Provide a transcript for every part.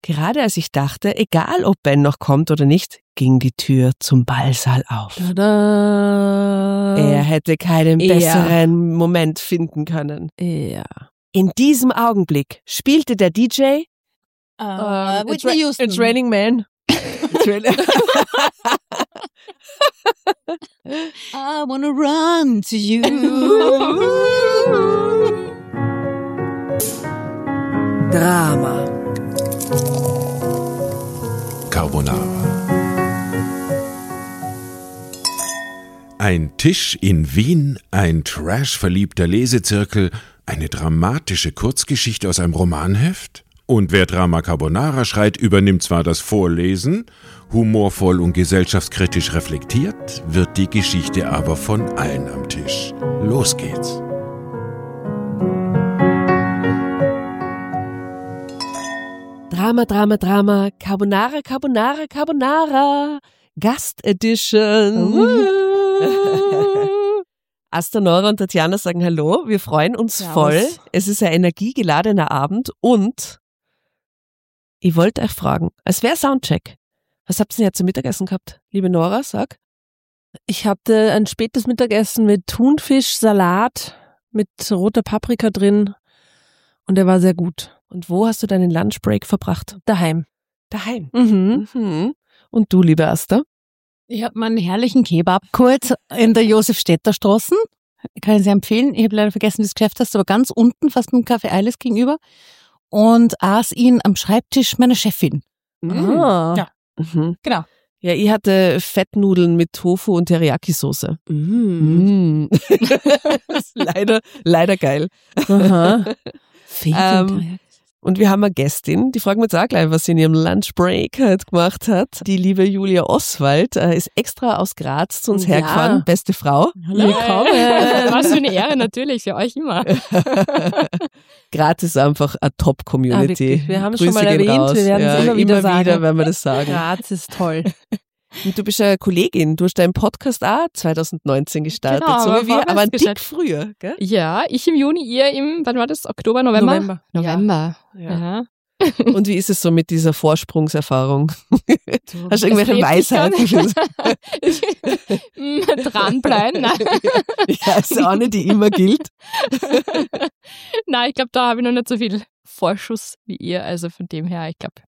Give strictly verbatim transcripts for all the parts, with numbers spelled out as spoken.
Gerade als ich dachte, egal ob Ben noch kommt oder nicht, ging die Tür zum Ballsaal auf. Tada. Er hätte keinen Ja. besseren Moment finden können. Ja. In diesem Augenblick spielte der D J Uh, Whitney it's, Houston. it's Raining Man. I wanna run to you. Drama. Carbonara. Ein Tisch in Wien, ein trashverliebter Lesezirkel, eine dramatische Kurzgeschichte aus einem Romanheft? Und wer Drama Carbonara schreit, übernimmt zwar das Vorlesen, humorvoll und gesellschaftskritisch reflektiert, wird die Geschichte aber von allen am Tisch. Los geht's. Drama, Drama, Drama, Carbonara, Carbonara, Carbonara, Gast Edition. Uh. Asta, Nora und Tatjana sagen Hallo, wir freuen uns Servus. voll. Es ist ein energiegeladener Abend und ich wollte euch fragen, als wäre Soundcheck, was habt ihr denn jetzt zum Mittagessen gehabt? Liebe Nora, sag. Ich hatte ein spätes Mittagessen mit Thunfisch, Salat, mit roter Paprika drin und der war sehr gut. Und wo hast du deinen Lunchbreak verbracht? Daheim. Daheim. Mhm. Mhm. Und du, liebe Asta? Ich habe meinen herrlichen Kebab geholt in der Josef-Städter-Straße. Kann ich sehr empfehlen. Ich habe leider vergessen, wie das Geschäft heißt, aber ganz unten, fast mit dem Café Eiles gegenüber. Und aß ihn am Schreibtisch meiner Chefin. Ah. Ja. Mhm. Genau. Ja, ich hatte Fettnudeln mit Tofu und Teriyaki-Soße. Mm. Mm. leider, leider geil. Aha. Ähm, und wir haben eine Gästin, die fragen wir jetzt auch gleich, was sie in ihrem Lunchbreak halt gemacht hat. Die liebe Julia Oswald äh, ist extra aus Graz zu uns Ja. hergefahren. Beste Frau. Willkommen. Was für eine Ehre, natürlich, für euch immer. Graz ist einfach eine Top-Community. Ah, wirklich. Wir haben es Grüße schon mal gehen erwähnt, raus. wir werden es ja, immer wieder sagen. wieder werden wir das sagen. Graz ist toll. Und du bist ja Kollegin, du hast deinen Podcast auch zwanzig neunzehn gestartet, Genau, so aber wie wir, aber ein Tick vorwärts früher, gell? Ja, ich im Juni, ihr im, wann war das? Oktober, November? November. November. Ja. Ja. Und wie ist es so mit dieser Vorsprungserfahrung? Du, Hast du irgendwelche es lebt sich Weisheiten? ganz- Dranbleiben, nein. Ja, ist auch nicht, die immer gilt. Nein, ich glaube, da habe ich noch nicht so viel Vorschuss wie ihr, also von dem her, ich glaube.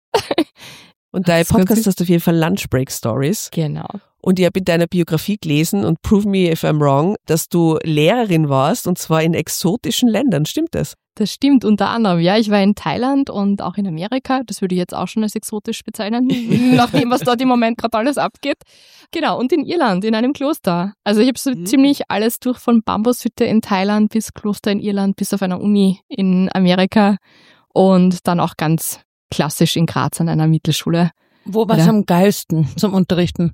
Und dein Das ist ganz Podcast hast auf jeden Fall Lunchbreak Stories. Genau. Und ich habe in deiner Biografie gelesen und prove me if I'm wrong, dass du Lehrerin warst und zwar in exotischen Ländern. Stimmt das? Das stimmt unter anderem. Ja, ich war in Thailand und auch in Amerika. Das würde ich jetzt auch schon als exotisch bezeichnen, nach dem, was dort im Moment gerade alles abgeht. Genau, und in Irland, in einem Kloster. Also ich habe so Mhm. ziemlich alles durch, von Bambushütte in Thailand bis Kloster in Irland, bis auf einer Uni in Amerika und dann auch ganz klassisch in Graz an einer Mittelschule. Wo war es Ja. am geilsten zum Unterrichten?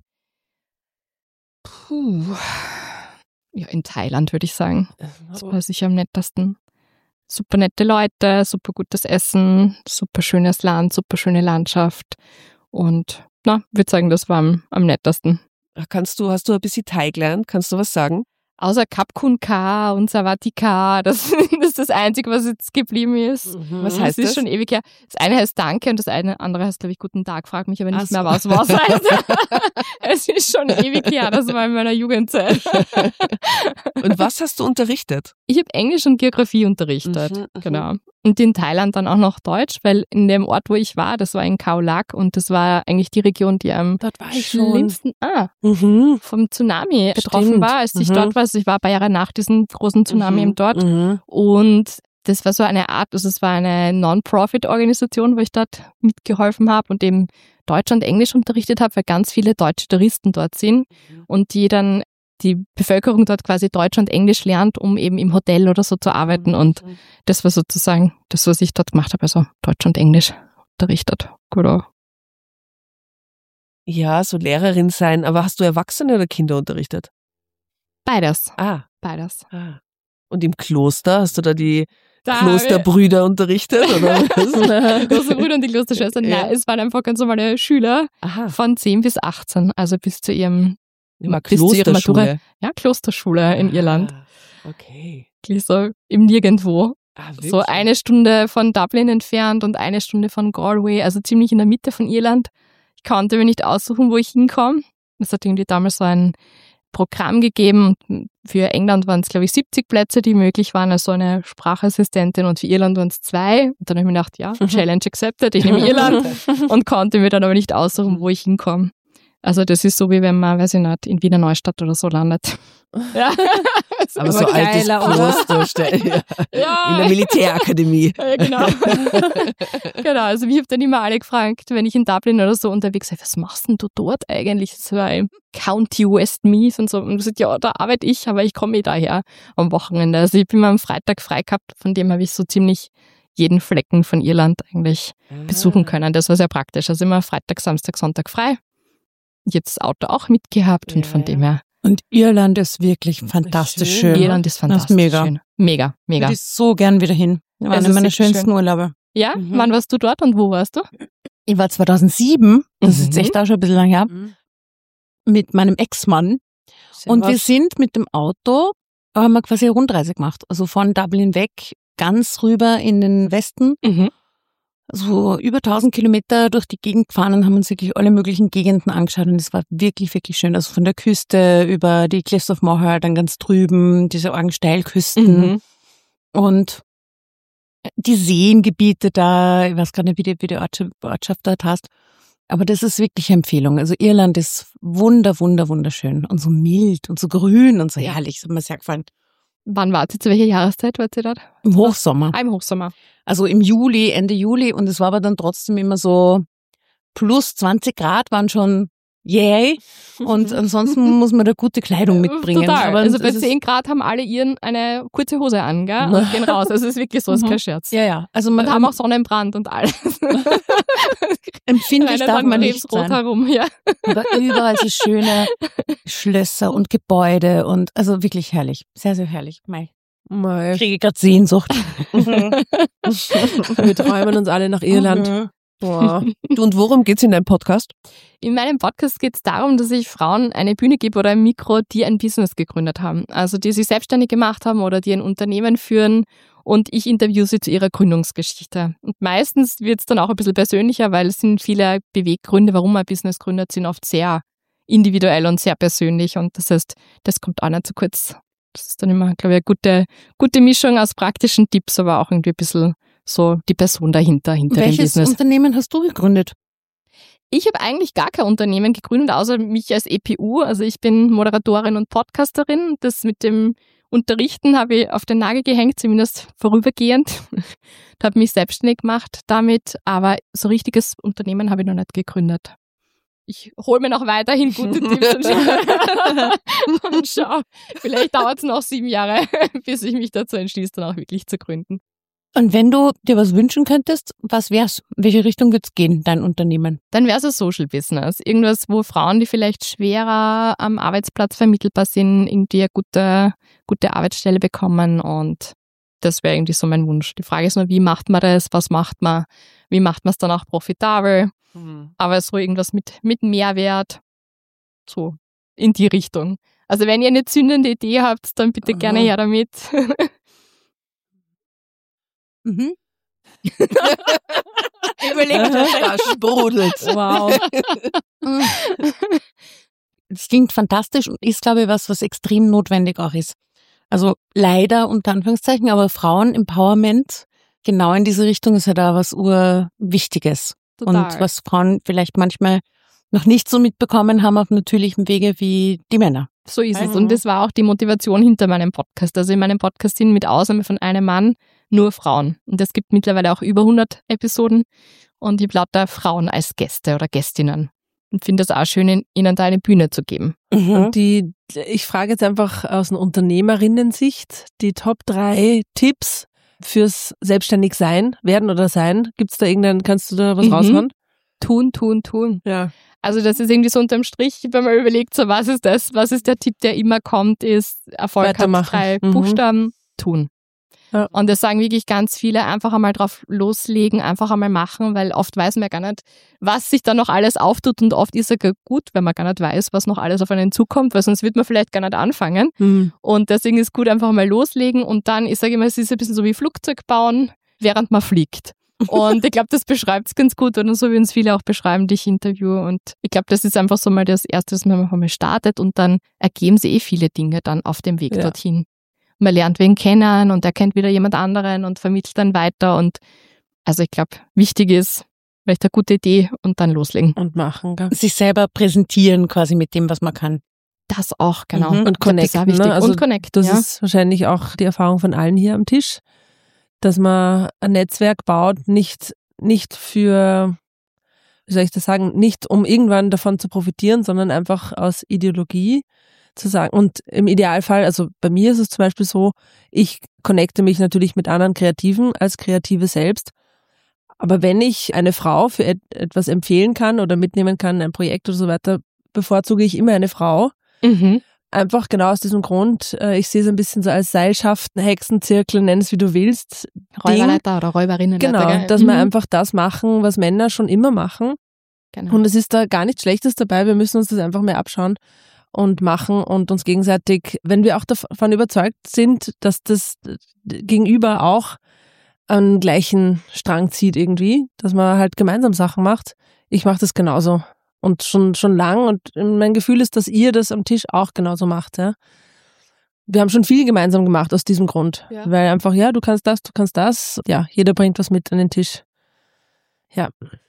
Puh. Ja, in Thailand würde ich sagen. Das war sicher am nettesten. Super nette Leute, super gutes Essen, super schönes Land, super schöne Landschaft. Und na, würde sagen, das war am, am nettesten. Kannst du, hast du ein bisschen Thai gelernt? Kannst du was sagen? Außer Kapkun Ka und Savati Ka, das, das ist das Einzige, was jetzt geblieben ist. Was Das heißt ist das? schon ewig her. Das eine heißt Danke und das eine andere heißt, glaube ich, Guten Tag. Frag mich aber nicht Ach so. mehr, was was heißt. Es ist schon ewig her, das war in meiner Jugendzeit. Und was hast du unterrichtet? Ich habe Englisch und Geografie unterrichtet, Mhm, mhm. genau. Und in Thailand dann auch noch Deutsch, weil in dem Ort, wo ich war, das war in Khao Lak und das war eigentlich die Region, die am Dort war ich schon. schlimmsten ah, Mhm. vom Tsunami betroffen Stimmt. war, als ich Mhm. dort war. Also ich war ein paar Jahre nach diesem großen Tsunami Mhm. eben dort. Mhm. Und das war so eine Art, also es war eine Non-Profit-Organisation, wo ich dort mitgeholfen habe und eben Deutsch und Englisch unterrichtet habe, weil ganz viele deutsche Touristen dort sind und die dann die Bevölkerung dort quasi Deutsch und Englisch lernt, um eben im Hotel oder so zu arbeiten. Und das war sozusagen das, was ich dort gemacht habe, also Deutsch und Englisch unterrichtet. Genau. Ja, so Lehrerin sein, aber hast du Erwachsene oder Kinder unterrichtet? Beides. Ah, Beides. ah. Und im Kloster, hast du da die Da Klosterbrüder unterrichtet? Oder was? Klosterbrüder und die Klosterschwestern. Ja. Nein, es waren einfach ganz normale Schüler Aha, von zehn bis achtzehn, also bis zu ihrem immer bis zu ihrer Matura. Klosterschule. Ja, Klosterschule in Irland. Ah, okay. Wirklich so im Nirgendwo. Ah, so eine Stunde von Dublin entfernt und eine Stunde von Galway, also ziemlich in der Mitte von Irland. Ich konnte mir nicht aussuchen, wo ich hinkomme. Es hat irgendwie damals so ein Programm gegeben. Für England waren es, glaube ich, siebzig Plätze, die möglich waren, als so eine Sprachassistentin, und für Irland waren es zwei. Und dann habe ich mir gedacht, ja, Challenge accepted, ich nehme Irland und konnte mir dann aber nicht aussuchen, wo ich hinkomme. Also das ist so, wie wenn man, weiß ich nicht, in Wiener Neustadt oder so landet. Ja. Aber so altes Kloster, ja. Ja. In der Militärakademie. Ja, genau. Genau, also ich habe dann immer alle gefragt, wenn ich in Dublin oder so unterwegs war, was machst denn du dort eigentlich? Das war im County Westmeath und so. Und ich gesagt, ja, da arbeite ich, aber ich komme eh daher am Wochenende. Also ich bin mal am Freitag frei gehabt, von dem habe ich so ziemlich jeden Flecken von Irland eigentlich ah. besuchen können. Das war sehr praktisch. Also immer Freitag, Samstag, Sonntag frei. Jetzt das Auto auch mitgehabt ja. und von dem her. Und Irland ist wirklich fantastisch schön. schön. Irland ist fantastisch das ist mega. schön. Mega, mega. Ich würde so gern wieder hin. Das war einer meiner schönsten schön. Urlaube. Ja? Mhm. Wann warst du dort und wo warst du? Ich war zweitausendsieben, das mhm. ist echt auch schon ein bisschen lang her, mhm. mit meinem Ex-Mann. Sehr und was. Wir sind mit dem Auto, haben wir quasi eine Rundreise gemacht. Also von Dublin weg, ganz rüber in den Westen. Mhm. So über tausend Kilometer durch die Gegend gefahren und haben uns wirklich alle möglichen Gegenden angeschaut und es war wirklich, wirklich schön. Also von der Küste über die Cliffs of Moher, dann ganz drüben, diese Orgensteilküsten mhm. und die Seengebiete da, ich weiß gar nicht, wie die, wie die Ortschaft dort heißt, aber das ist wirklich eine Empfehlung. Also Irland ist wunder, wunder, wunderschön und so mild und so grün und so herrlich, das hat mir sehr gefallen. Wann wart ihr? Zu welcher Jahreszeit wart ihr dort? Im Hochsommer. Ah, im Hochsommer. Also im Juli, Ende Juli, und es war aber dann trotzdem immer so plus zwanzig Grad waren schon yay. Und ansonsten muss man da gute Kleidung mitbringen. Total. Aber also bei zehn Grad haben alle ihren eine kurze Hose an, gell? Und gehen raus. Also es ist wirklich so, es ist kein Scherz. Ja, ja. Also man und haben auch Sonnenbrand und alles. Empfindlich darf man nicht sein. Herum, ja. Aber überall so schöne Schlösser und Gebäude und also wirklich herrlich. Sehr, sehr herrlich. Mei. Mei. Ich kriege gerade Sehnsucht. Wir träumen uns alle nach Irland. Mhm. Wow. Du, und worum geht's in deinem Podcast? In meinem Podcast geht es darum, dass ich Frauen eine Bühne gebe oder ein Mikro, die ein Business gegründet haben. Also die sich selbstständig gemacht haben oder die ein Unternehmen führen, und ich interviewe sie zu ihrer Gründungsgeschichte. Und meistens wird es dann auch ein bisschen persönlicher, weil es sind viele Beweggründe, warum man ein Business gründet, sind oft sehr individuell und sehr persönlich. Und das heißt, das kommt auch nicht zu kurz. Das ist dann immer, glaube ich, eine gute, gute Mischung aus praktischen Tipps, aber auch irgendwie ein bisschen so die Person dahinter, hinter dem Business. Welches Unternehmen hast du gegründet? Ich habe eigentlich gar kein Unternehmen gegründet, außer mich als E P U. Also ich bin Moderatorin und Podcasterin. Das mit dem Unterrichten habe ich auf den Nagel gehängt, zumindest vorübergehend. Da habe ich mich selbstständig gemacht damit, aber so richtiges Unternehmen habe ich noch nicht gegründet. Ich hole mir noch weiterhin gute Tipps und schau. und schau. Vielleicht dauert es noch sieben Jahre, bis ich mich dazu entschließe, dann auch wirklich zu gründen. Und wenn du dir was wünschen könntest, was wär's? Welche Richtung wird's gehen, dein Unternehmen? Dann wäre es ein Social Business. Irgendwas, wo Frauen, die vielleicht schwerer am Arbeitsplatz vermittelbar sind, irgendwie eine gute, gute Arbeitsstelle bekommen, und das wäre irgendwie so mein Wunsch. Die Frage ist nur, wie macht man das? Was macht man? Wie macht man es dann auch profitabel? Mhm. Aber so irgendwas mit, mit Mehrwert. So in die Richtung. Also wenn ihr eine zündende Idee habt, dann bitte gerne her damit. Mhm. Überlegt, da sprudelt. Wow. Das klingt fantastisch und ist, glaube ich, was, was extrem notwendig auch ist. Also leider, unter Anführungszeichen, aber Frauen-Empowerment, genau in diese Richtung ist ja da was Urwichtiges. Total. Und was Frauen vielleicht manchmal noch nicht so mitbekommen haben auf natürlichem Wege wie die Männer. So ist es. Und das war auch die Motivation hinter meinem Podcast. Also in meinem Podcast sind mit Ausnahme von einem Mann nur Frauen. Und es gibt mittlerweile auch über hundert Episoden. Und ich habe lauter Frauen als Gäste oder Gästinnen. Und finde es auch schön, ihnen da eine Bühne zu geben. Mhm. Und die, ich frage jetzt einfach aus einer Unternehmerinnen-Sicht, die Top drei Tipps fürs selbstständig sein, werden oder sein. Gibt's da irgendeinen, kannst du da was mhm. raushauen? Tun, tun, tun. Ja. Also das ist irgendwie so unterm Strich, wenn man überlegt, so was ist das, was ist der Tipp, der immer kommt, ist Erfolg hat drei mhm. Buchstaben, tun. Ja. Und das sagen wirklich ganz viele, einfach einmal drauf loslegen, einfach einmal machen, weil oft weiß man gar nicht, was sich da noch alles auftut und oft ist es ja gut, wenn man gar nicht weiß, was noch alles auf einen zukommt, weil sonst wird man vielleicht gar nicht anfangen. Mhm. Und deswegen ist es gut, einfach mal loslegen und dann, ich sage immer, es ist ein bisschen so wie Flugzeug bauen, während man fliegt. Und ich glaube, das beschreibt es ganz gut, oder so wie uns viele auch beschreiben, die ich interviewe. Und ich glaube, das ist einfach so mal das Erste, dass man einfach mal startet und dann ergeben sich eh viele Dinge dann auf dem Weg Ja. dorthin. Man lernt wen kennen und er kennt wieder jemand anderen und vermittelt dann weiter. Und also ich glaube, wichtig ist, vielleicht eine gute Idee und dann loslegen. Und machen, gell? Sich selber präsentieren quasi mit dem, was man kann. Das auch, genau. Mhm. Und Ich glaub, das ist auch connecten, wichtig. ne? Also und connecten, Das ja. ist wahrscheinlich auch die Erfahrung von allen hier am Tisch, dass man ein Netzwerk baut, nicht, nicht für, wie soll ich das sagen, nicht um irgendwann davon zu profitieren, sondern einfach aus Ideologie zu sagen. Und im Idealfall, also bei mir ist es zum Beispiel so, ich connecte mich natürlich mit anderen Kreativen als Kreative selbst. Aber wenn ich eine Frau für et- etwas empfehlen kann oder mitnehmen kann, ein Projekt oder so weiter, bevorzuge ich immer eine Frau. Mhm. Einfach genau aus diesem Grund, äh, ich sehe es ein bisschen so als Seilschaften, Hexenzirkel, nenn es wie du willst. Räuberleiter oder Räuberinnenleiter. Genau, gell? dass Mhm. wir einfach das machen, was Männer schon immer machen. Genau. Und es ist da gar nichts Schlechtes dabei, wir müssen uns das einfach mehr abschauen und machen und uns gegenseitig, wenn wir auch davon überzeugt sind, dass das Gegenüber auch einen gleichen Strang zieht irgendwie, dass man halt gemeinsam Sachen macht. Ich mache das genauso. Und schon, schon lang. Und mein Gefühl ist, dass ihr das am Tisch auch genauso macht. Ja? Wir haben schon viel gemeinsam gemacht aus diesem Grund. Ja. Weil einfach, ja, du kannst das, du kannst das. Ja, jeder bringt was mit an den Tisch. Ja.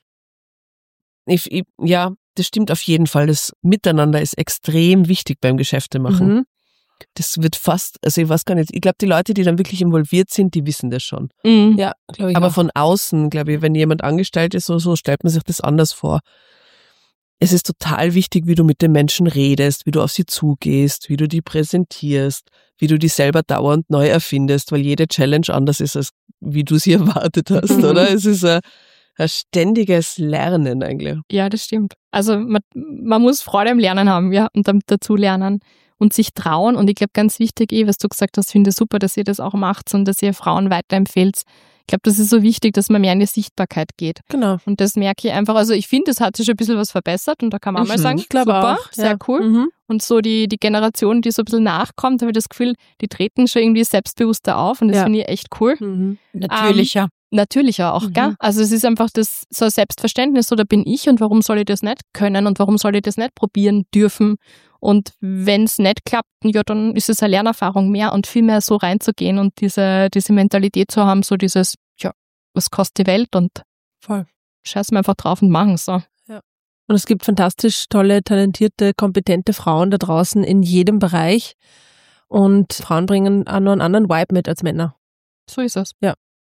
Ich, ich, ja, das stimmt auf jeden Fall. Das Miteinander ist extrem wichtig beim Geschäfte machen. Mhm. Das wird fast, also ich weiß gar nicht, ich glaube, die Leute, die dann wirklich involviert sind, die wissen das schon. Mhm. Ja, glaube ich Aber auch. von außen, glaube ich, wenn jemand angestellt ist, so, so stellt man sich das anders vor. Es ist total wichtig, wie du mit den Menschen redest, wie du auf sie zugehst, wie du die präsentierst, wie du die selber dauernd neu erfindest, weil jede Challenge anders ist, als wie du sie erwartet hast, Mhm. oder? Es ist ein, ein ständiges Lernen eigentlich. Ja, das stimmt. Also man, man muss Freude am Lernen haben, ja, und dann dazu lernen und sich trauen. Und ich glaube, ganz wichtig, eh, was du gesagt hast, finde ich super, dass ihr das auch macht und dass ihr Frauen weiterempfehlt. Ich glaube, das ist so wichtig, dass man mehr in die Sichtbarkeit geht. Genau. Und das merke ich einfach, also ich finde, es hat sich schon ein bisschen was verbessert und da kann man auch mal Mhm, sagen, ich glaube super, auch. sehr Ja. cool. Mhm. Und so die, die Generation, die so ein bisschen nachkommt, habe ich das Gefühl, die treten schon irgendwie selbstbewusster auf und das Ja. finde ich echt cool. Mhm. Natürlicher. Natürlicher auch, Mhm. gell? Also es ist einfach das so ein Selbstverständnis, so da bin ich und warum soll ich das nicht können und warum soll ich das nicht probieren dürfen? Und wenn es nicht klappt, ja, dann ist es eine Lernerfahrung mehr und viel mehr so reinzugehen und diese, diese Mentalität zu haben, so dieses, ja, was kostet die Welt und Voll. scheißen wir einfach drauf und machen so. Und es gibt fantastisch tolle, talentierte, kompetente Frauen da draußen in jedem Bereich. Und Frauen bringen auch noch einen anderen Vibe mit als Männer. So ist es.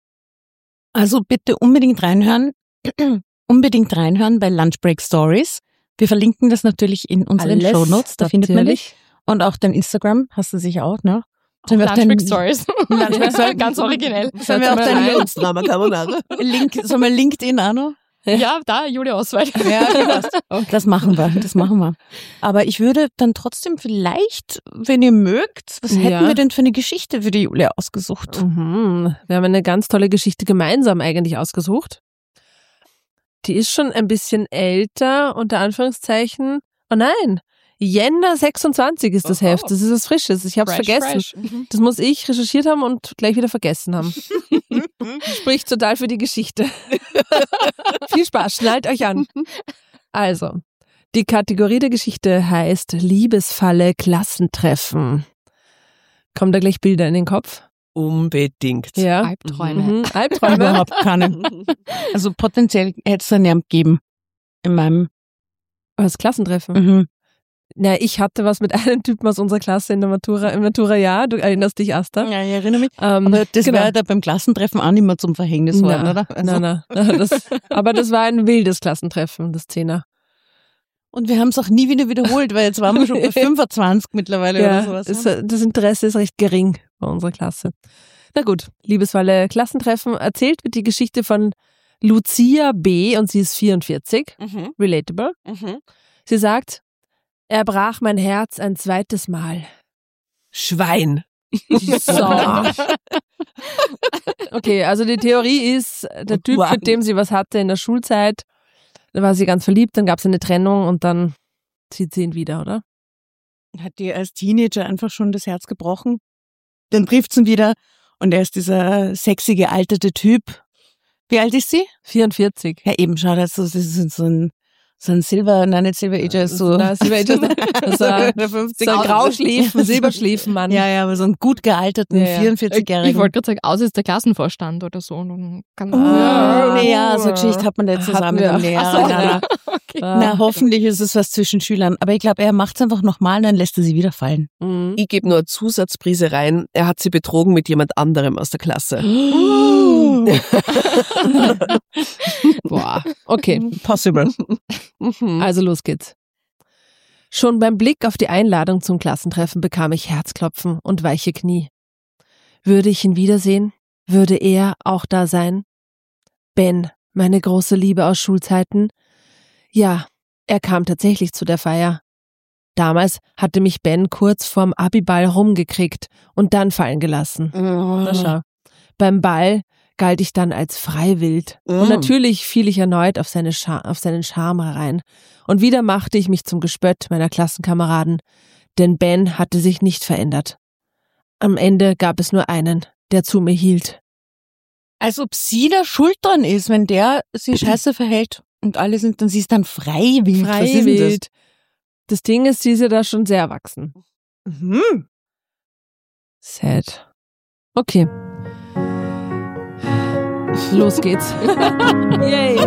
Also bitte unbedingt reinhören. unbedingt reinhören bei Lunchbreak Stories. Wir verlinken das natürlich in unseren Alles Shownotes, da findet man natürlich. dich. Und auch dein Instagram hast du sicher auch, ne? Sollen wir auch Lunchbreak dein Stories. Lunchbreak Stories. Ganz originell. Sollen wir auch dein Drama Carbonara. Link, sollen wir LinkedIn auch noch? Ja, da, Julia Oswald. Ja, passt. Das machen wir, das machen wir. Aber ich würde dann trotzdem vielleicht, wenn ihr mögt, was hätten Ja. wir denn für eine Geschichte für die Julia ausgesucht? Mhm. Wir haben eine ganz tolle Geschichte gemeinsam eigentlich ausgesucht. Die ist schon ein bisschen älter, unter Anführungszeichen. Oh nein, Jänner sechsundzwanzig ist das Oho. Heft. Das ist was Frisches. Ich habe es Fresh, vergessen. fresh. Mhm. Das muss ich recherchiert haben und gleich wieder vergessen haben. Spricht total für die Geschichte. Viel Spaß, schnallt euch an. Also, die Kategorie der Geschichte heißt Liebesfalle Klassentreffen. Kommen da gleich Bilder in den Kopf? Unbedingt. Ja. Albträume. Mhm. Albträume. Überhaupt keine. Also potenziell hätte es einen geben in meinem. Das Klassentreffen. Mhm. Na, ich hatte was mit einem Typen aus unserer Klasse in der Matura, im Matura-Jahr. Du erinnerst dich, Asta? Ja, ich erinnere mich. Ähm, Aber das genau. wäre da beim Klassentreffen auch nicht mehr zum Verhängnis worden, Na, oder? Also- Nein, nein. Das, aber das war ein wildes Klassentreffen, das Zehner. Und wir haben es auch nie wieder wiederholt, weil jetzt waren wir schon bei fünfundzwanzig mittlerweile oder Ja, sowas. ist, das Interesse ist recht gering bei unserer Klasse. Na gut, Liebesfalle Klassentreffen. Erzählt wird die Geschichte von Lucia B. und sie ist vierundvierzig. Mhm. Relatable. Mhm. Sie sagt, er brach mein Herz ein zweites Mal. Schwein. Die Sau. Okay, also die Theorie ist, der Typ, Wow. mit dem sie was hatte in der Schulzeit, da war sie ganz verliebt, dann gab es eine Trennung und dann zieht sie ihn wieder, oder? Hat dir als Teenager einfach schon das Herz gebrochen? Dann trifft sie ihn wieder und er ist dieser sexy gealterte Typ. Wie alt ist sie? vierundvierzig. Ja, eben, schau, das ist so so ein, so ein Silver, nein, nicht Silver Ager, so. Na, Silver Ager, so ein- der fünfzig. So ein Grauschläfen, Silberschläfenmann. Ja, ja, aber so einen gut gealterten Ja, ja. vierundvierzigjährigen. Ich wollte gerade sagen, aus ist der Klassenvorstand oder so. Und dann kann Oh, Ja. nee, ja, so eine Geschichte hat man nicht zusammen Hatten mit wir. dem Lehrer. Ach so, Na, ja. okay. na, hoffentlich ist es was zwischen Schülern. Aber ich glaube, er macht es einfach nochmal, dann lässt er sie wieder fallen. Mhm. Ich gebe nur eine Zusatzprise rein. Er hat sie betrogen mit jemand anderem aus der Klasse. Boah, okay. Possible. Mhm. Also los geht's. Schon beim Blick auf die Einladung zum Klassentreffen bekam ich Herzklopfen und weiche Knie. Würde ich ihn wiedersehen? Würde er auch da sein? Ben, meine große Liebe aus Schulzeiten? Ja, er kam tatsächlich zu der Feier. Damals hatte mich Ben kurz vorm Abiball rumgekriegt und dann fallen gelassen. Na schau. Beim Ball galt ich dann als Freiwild. Und Mm. natürlich fiel ich erneut auf, seine Scha- auf seinen Charme herein. Und wieder machte ich mich zum Gespött meiner Klassenkameraden, denn Ben hatte sich nicht verändert. Am Ende gab es nur einen, der zu mir hielt. Als ob sie da schuld dran ist, wenn der sich scheiße verhält und alle sind, dann sie ist dann freiwillig. Was ist denn Freiwild. Das Ding ist, sie ist ja da schon sehr erwachsen. das? Mhm. Sad. Okay. Los geht's. Yay.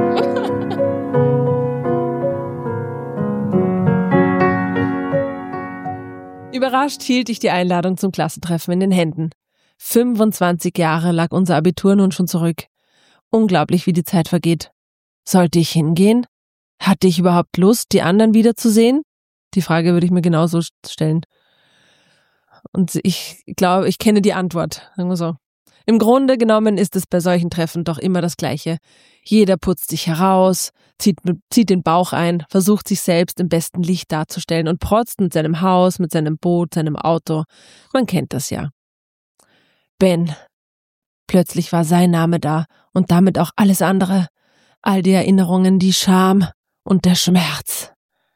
Überrascht hielt ich die Einladung zum Klassentreffen in den Händen. fünfundzwanzig Jahre lag unser Abitur nun schon zurück. Unglaublich, wie die Zeit vergeht. Sollte ich hingehen? Hatte ich überhaupt Lust, die anderen wiederzusehen? Die Frage würde ich mir genauso stellen. Und ich glaube, ich kenne die Antwort. Sagen wir so. Im Grunde genommen ist es bei solchen Treffen doch immer das Gleiche. Jeder putzt sich heraus, zieht, zieht den Bauch ein, versucht sich selbst im besten Licht darzustellen und protzt mit seinem Haus, mit seinem Boot, seinem Auto. Man kennt das ja. Ben. Plötzlich war sein Name da und damit auch alles andere. All die Erinnerungen, die Scham und der Schmerz.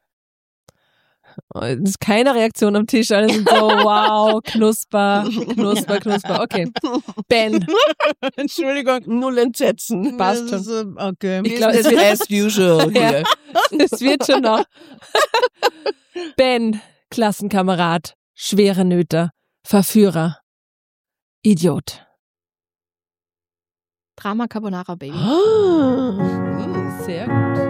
Es ist keine Reaktion am Tisch, alle sind so, wow, knusper, knusper, knusper. Okay. Ben. Entschuldigung. Null Entsetzen. Passt Das ist, äh, Okay. Ich glaub, Business as usual Ja. hier. Es wird schon noch. Ben, Klassenkamerad, schwere Nöte, Verführer, Idiot. Drama Carbonara Baby. Sehr gut.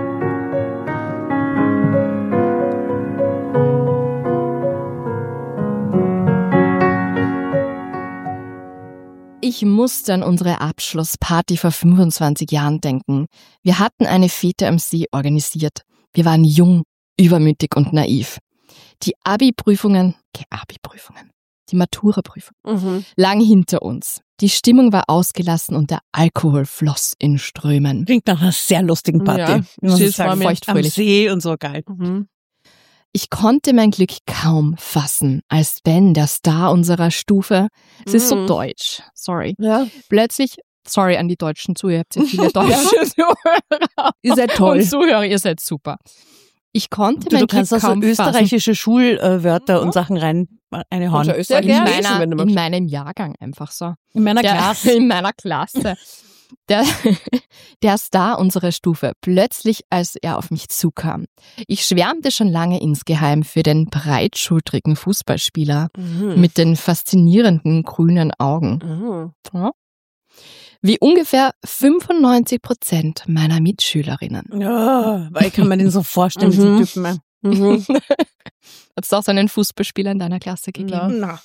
Ich musste an unsere Abschlussparty vor fünfundzwanzig Jahren denken. Wir hatten eine Fete am See organisiert. Wir waren jung, übermütig und naiv. Die Abi-Prüfungen, okay, Abi-Prüfungen, die Matura-Prüfungen Mhm. lagen hinter uns. Die Stimmung war ausgelassen und der Alkohol floss in Strömen. Klingt nach einer sehr lustigen Party. Ja, muss ich steh's vor sagen. mir. Am Feuchtfröhlich. See und so geil. Mhm. Ich konnte mein Glück kaum fassen, als Ben, der Star unserer Stufe, es ist so Mhm. deutsch, sorry, Ja. plötzlich, sorry an die deutschen Zuhörer, ihr habt ja viele deutsche Zuhörer Ihr seid toll. und Zuhörer, ihr seid super. Ich konnte Du, mein du kannst Glück auch so kaum österreichische Schulwörter und Sachen rein reinhauen. Oder Sehr fassen. Österreich In, gerne. lesen, wenn du meiner, in magst. meinem Jahrgang einfach so. In meiner Der, Klasse. in meiner Klasse. Der, der Star unserer Stufe, plötzlich als er auf mich zukam. Ich schwärmte schon lange insgeheim für den breitschultrigen Fußballspieler Mhm. mit den faszinierenden grünen Augen. Mhm. Ja. Wie ungefähr fünfundneunzig Prozent meiner Mitschülerinnen. Ja, weil ich kann mir den so vorstellen, Mhm. diesen Typen. ey. Mhm. Hat es auch so einen Fußballspieler in deiner Klasse gegeben? Na.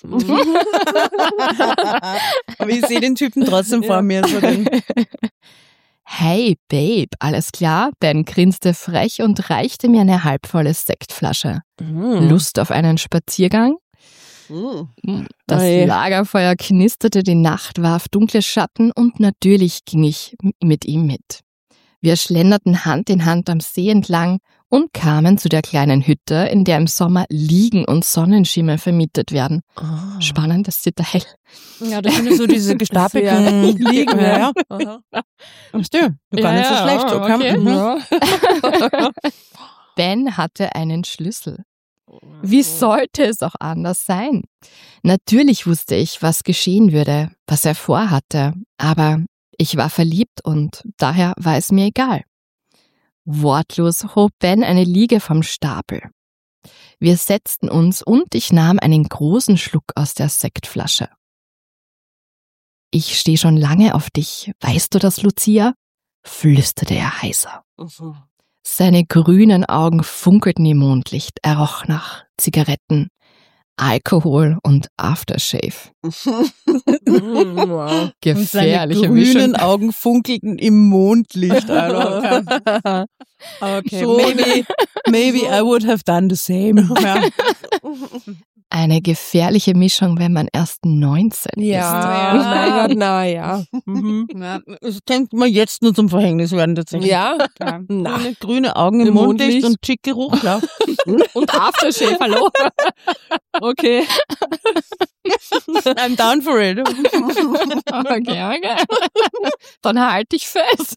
Aber ich sehe den Typen trotzdem vor Ja. mir. So den, Hey, Babe, alles klar? Ben grinste frech und reichte mir eine halbvolle Sektflasche. Mhm. Lust auf einen Spaziergang? Mhm. Das Oi. Lagerfeuer knisterte, die Nacht warf dunkle Schatten und natürlich ging ich m- mit ihm mit. Wir schlenderten Hand in Hand am See entlang und kamen zu der kleinen Hütte, in der im Sommer Liegen und Sonnenschimmer vermietet werden. Ah. Spannendes Detail. Ja, das sind so diese gestapelten Liegen. Ja, ja. Weißt du, gar nicht so Ja, schlecht. ja, Okay. okay. Mhm. Ben hatte einen Schlüssel. Wie sollte es auch anders sein? Natürlich wusste ich, was geschehen würde, was er vorhatte, aber ich war verliebt und daher war es mir egal. Wortlos hob Ben eine Liege vom Stapel. Wir setzten uns und ich nahm einen großen Schluck aus der Sektflasche. Ich stehe schon lange auf dich, weißt du das, Lucia? Flüsterte er heiser. Seine grünen Augen funkelten im Mondlicht, er roch nach Zigaretten, Alkohol und Aftershave. Wow. Gefährliche Seine Mischung. grünen Augen funkelten im Mondlicht. Alter. Okay, So maybe, maybe I would have done the same. Ja. Eine gefährliche Mischung, wenn man erst neunzehn ist. Ja, mein Gott, na ja. Mhm. Ja, das könnte mir jetzt nur zum Verhängnis werden tatsächlich. Ja? Ja. Na. Grüne, grüne Augen im, Im Mondlicht Mondlicht. und Chick-Geruch, klar. Und Aftershave, hallo? Okay. I'm down for it. Okay, okay. Dann halte ich fest.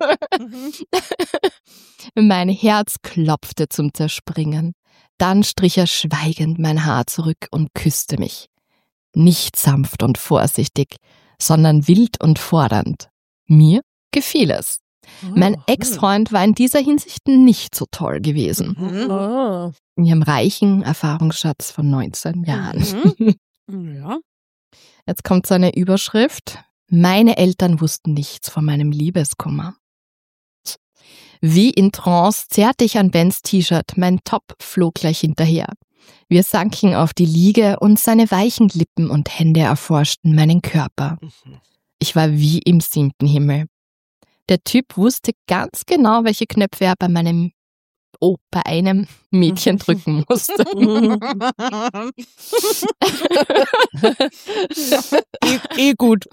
Mein Herz klopfte zum Zerspringen. Dann strich er schweigend mein Haar zurück und küsste mich. Nicht sanft und vorsichtig, sondern wild und fordernd. Mir gefiel es. Mein Ex-Freund war in dieser Hinsicht nicht so toll gewesen. Ah. In ihrem reichen Erfahrungsschatz von neunzehn Jahren. Ja. Jetzt kommt so eine Überschrift. Meine Eltern wussten nichts von meinem Liebeskummer. Wie in Trance zerrte ich an Bens T-Shirt, mein Top flog gleich hinterher. Wir sanken auf die Liege und seine weichen Lippen und Hände erforschten meinen Körper. Ich war wie im siebten Himmel. Der Typ wusste ganz genau, welche Knöpfe er bei meinem, oh, bei einem Mädchen drücken musste. eh, eh gut.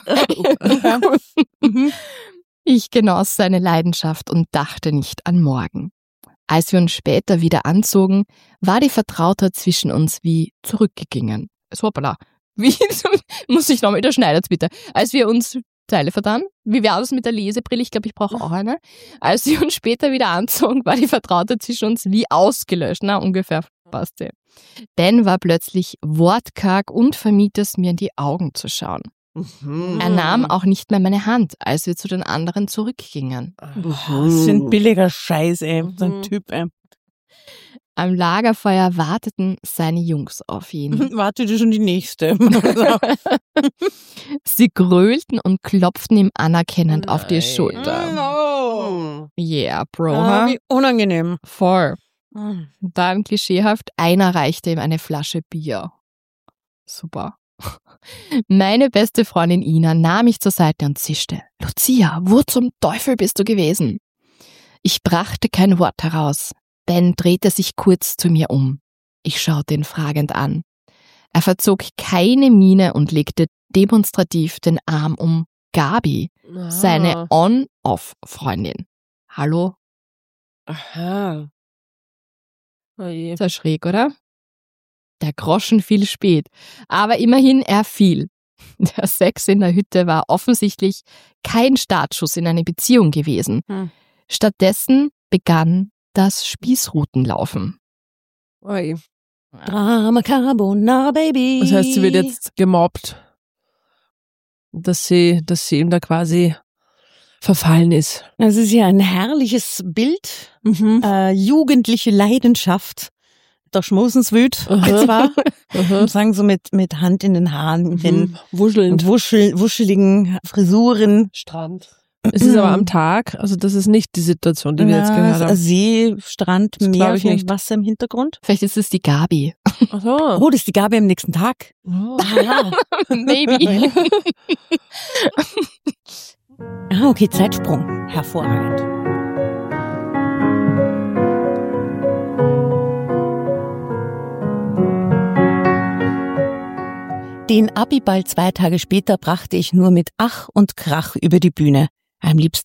Ich genoss seine Leidenschaft und dachte nicht an morgen. Als wir uns später wieder anzogen, war die Vertrautheit zwischen uns wie zurückgegangen. Hoppala. Wie, muss ich nochmal, wieder schneidet bitte. Als wir uns, Teile vertan, wie wäre das mit der Lesebrille? Ich glaube, ich brauche auch eine. Als wir uns später wieder anzogen, war die Vertrautheit zwischen uns wie ausgelöscht. Na, ungefähr passt sie. Ben war plötzlich wortkarg und vermied es, mir in die Augen zu schauen. Er nahm auch nicht mehr meine Hand, als wir zu den anderen zurückgingen. Das ist ein billiger Scheiß, ey. So ein Typ, ey. Am Lagerfeuer warteten seine Jungs auf ihn. Wartet schon die nächste. Sie gröhlten und klopften ihm anerkennend auf die Schulter. Oh. Yeah, Bro. Ah, huh? wie unangenehm. Voll. Dann klischeehaft, einer reichte ihm eine Flasche Bier. Super. Meine beste Freundin Ina nahm mich zur Seite und zischte. Lucia, wo zum Teufel bist du gewesen? Ich brachte kein Wort heraus. Ben drehte sich kurz zu mir um. Ich schaute ihn fragend an. Er verzog keine Miene und legte demonstrativ den Arm um Gabi, Ah. seine On-Off-Freundin. Hallo? Aha. Oh je. Ist ja schräg, oder? Der Groschen fiel spät, aber immerhin er fiel. Der Sex in der Hütte war offensichtlich kein Startschuss in eine Beziehung gewesen. Hm. Stattdessen begann das Spießrutenlaufen. Oh je. Drama Carbonara, Baby. Das heißt, sie wird jetzt gemobbt, dass sie, dass sie ihm da quasi verfallen ist. Es ist ja ein herrliches Bild. Mhm. Äh, jugendliche Leidenschaft. Der Schmusenswüt, Aha. zwar. Aha. Sagen so mit, mit Hand in den Haaren, mit den Mhm. Wuschelnd. wuschel, wuscheligen Frisuren. Strand. Es ist aber am Tag, also das ist nicht die Situation, die wir jetzt gehört Ja, haben. See, Strand, Das Meer, glaub ich nicht. Wasser im Hintergrund. Vielleicht ist es die Gabi. Ach so. Oh, das ist die Gabi am nächsten Tag. Oh. Maybe. Ah, okay, Zeitsprung. Hervorragend. Den Abiball zwei Tage später brachte ich nur mit Ach und Krach über die Bühne. Am liebsten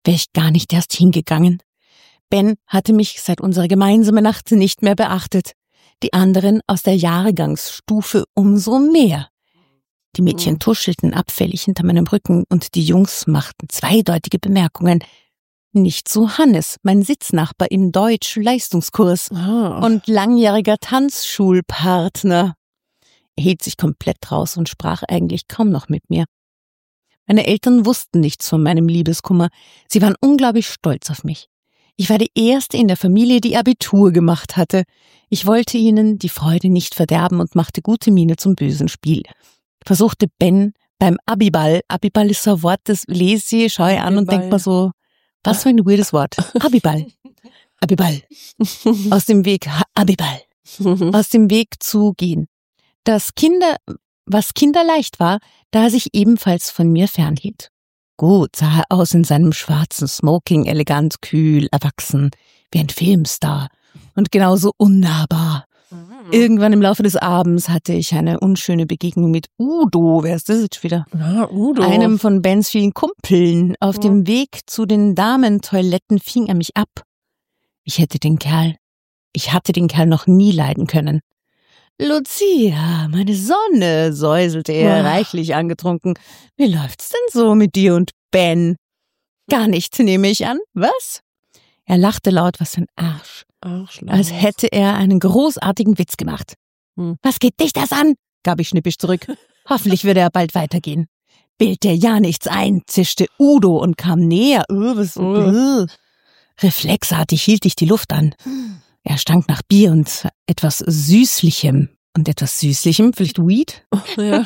wäre ich gar nicht erst hingegangen. Ben hatte mich seit unserer gemeinsamen Nacht nicht mehr beachtet. Die anderen aus der Jahrgangsstufe umso mehr. Die Mädchen tuschelten abfällig hinter meinem Rücken und die Jungs machten zweideutige Bemerkungen. Nicht so Hannes, mein Sitznachbar im Deutsch-Leistungskurs Ah. und langjähriger Tanzschulpartner. Er hielt sich komplett raus und sprach eigentlich kaum noch mit mir. Meine Eltern wussten nichts von meinem Liebeskummer. Sie waren unglaublich stolz auf mich. Ich war die Erste in der Familie, die Abitur gemacht hatte. Ich wollte ihnen die Freude nicht verderben und machte gute Miene zum bösen Spiel. Versuchte Ben beim Abiball, Abiball ist so ein Wort, das lese ich, schaue ich an und Abiball. denke mir so, was für ein weirdes Wort. Abiball. Abiball. Aus dem Weg, Abiball. Aus dem Weg zu gehen. Das Kinder, was kinderleicht war, da er sich ebenfalls von mir fernhielt. Gut sah er aus in seinem schwarzen Smoking, elegant, kühl, erwachsen, wie ein Filmstar und genauso unnahbar. Irgendwann im Laufe des Abends hatte ich eine unschöne Begegnung mit Udo, wer ist das jetzt wieder? Ah, Udo. Einem von Bens vielen Kumpeln. Auf Ja. dem Weg zu den Damentoiletten fing er mich ab. Ich hätte den Kerl, ich hatte den Kerl noch nie leiden können. Lucia, meine Sonne, säuselte er, Ah. reichlich angetrunken. Wie läuft's denn so mit dir und Ben? Gar nicht, nehme ich an. Was? Er lachte laut, was für ein Arsch. Arschloch. Als hätte er einen großartigen Witz gemacht. Hm. Was geht dich das an? Gab ich schnippisch zurück. Hoffentlich würde er bald weitergehen. Bild dir ja nichts ein, zischte Udo und kam näher. Uh, was, uh. Reflexartig hielt ich die Luft an. Er stank nach Bier und etwas Süßlichem. Und etwas Süßlichem, vielleicht Weed? Ja.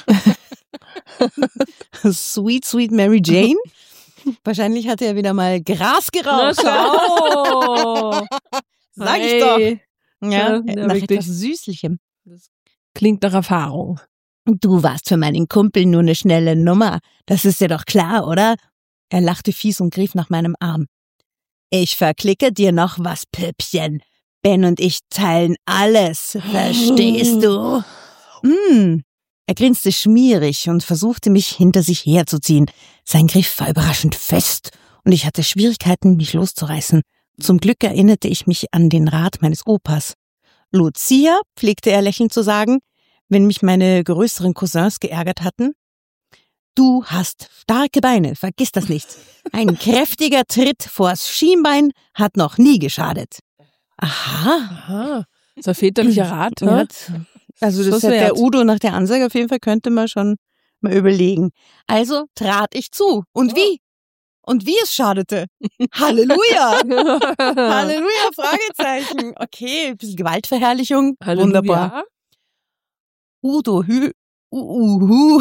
Sweet, sweet Mary Jane? Wahrscheinlich hatte er wieder mal Gras Na, geraucht. schau. Sag ich doch. Hey. Ja, Ja, nach wirklich. etwas Süßlichem. Klingt nach Erfahrung. Du warst für meinen Kumpel nur eine schnelle Nummer. Das ist dir doch klar, oder? Er lachte fies und griff nach meinem Arm. Ich verklicke dir noch was, Püppchen. Ben und ich teilen alles. Verstehst du? Hm. Er grinste schmierig und versuchte, mich hinter sich herzuziehen. Sein Griff war überraschend fest und ich hatte Schwierigkeiten, mich loszureißen. Zum Glück erinnerte ich mich an den Rat meines Opas. Lucia, pflegte er lächelnd zu sagen, wenn mich meine größeren Cousins geärgert hatten. Du hast starke Beine, vergiss das nicht. Ein kräftiger Tritt vors Schienbein hat noch nie geschadet. Aha. Aha. So ein väterlicher Rat, Ja, ja? also So das hat wert. der Udo nach der Ansage auf jeden Fall, könnte man schon mal überlegen. Also trat ich zu. Und wie? Und wie es schadete. Halleluja! Halleluja, Fragezeichen. Okay, ein bisschen Gewaltverherrlichung. Halleluja. Wunderbar. Udo, hü, uh, uh, hu.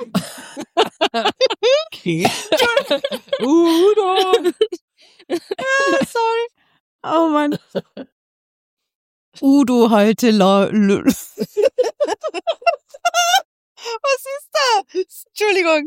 Okay. Udo. Sorry. Oh Mann. Udo heute la, l- Was ist da? Entschuldigung.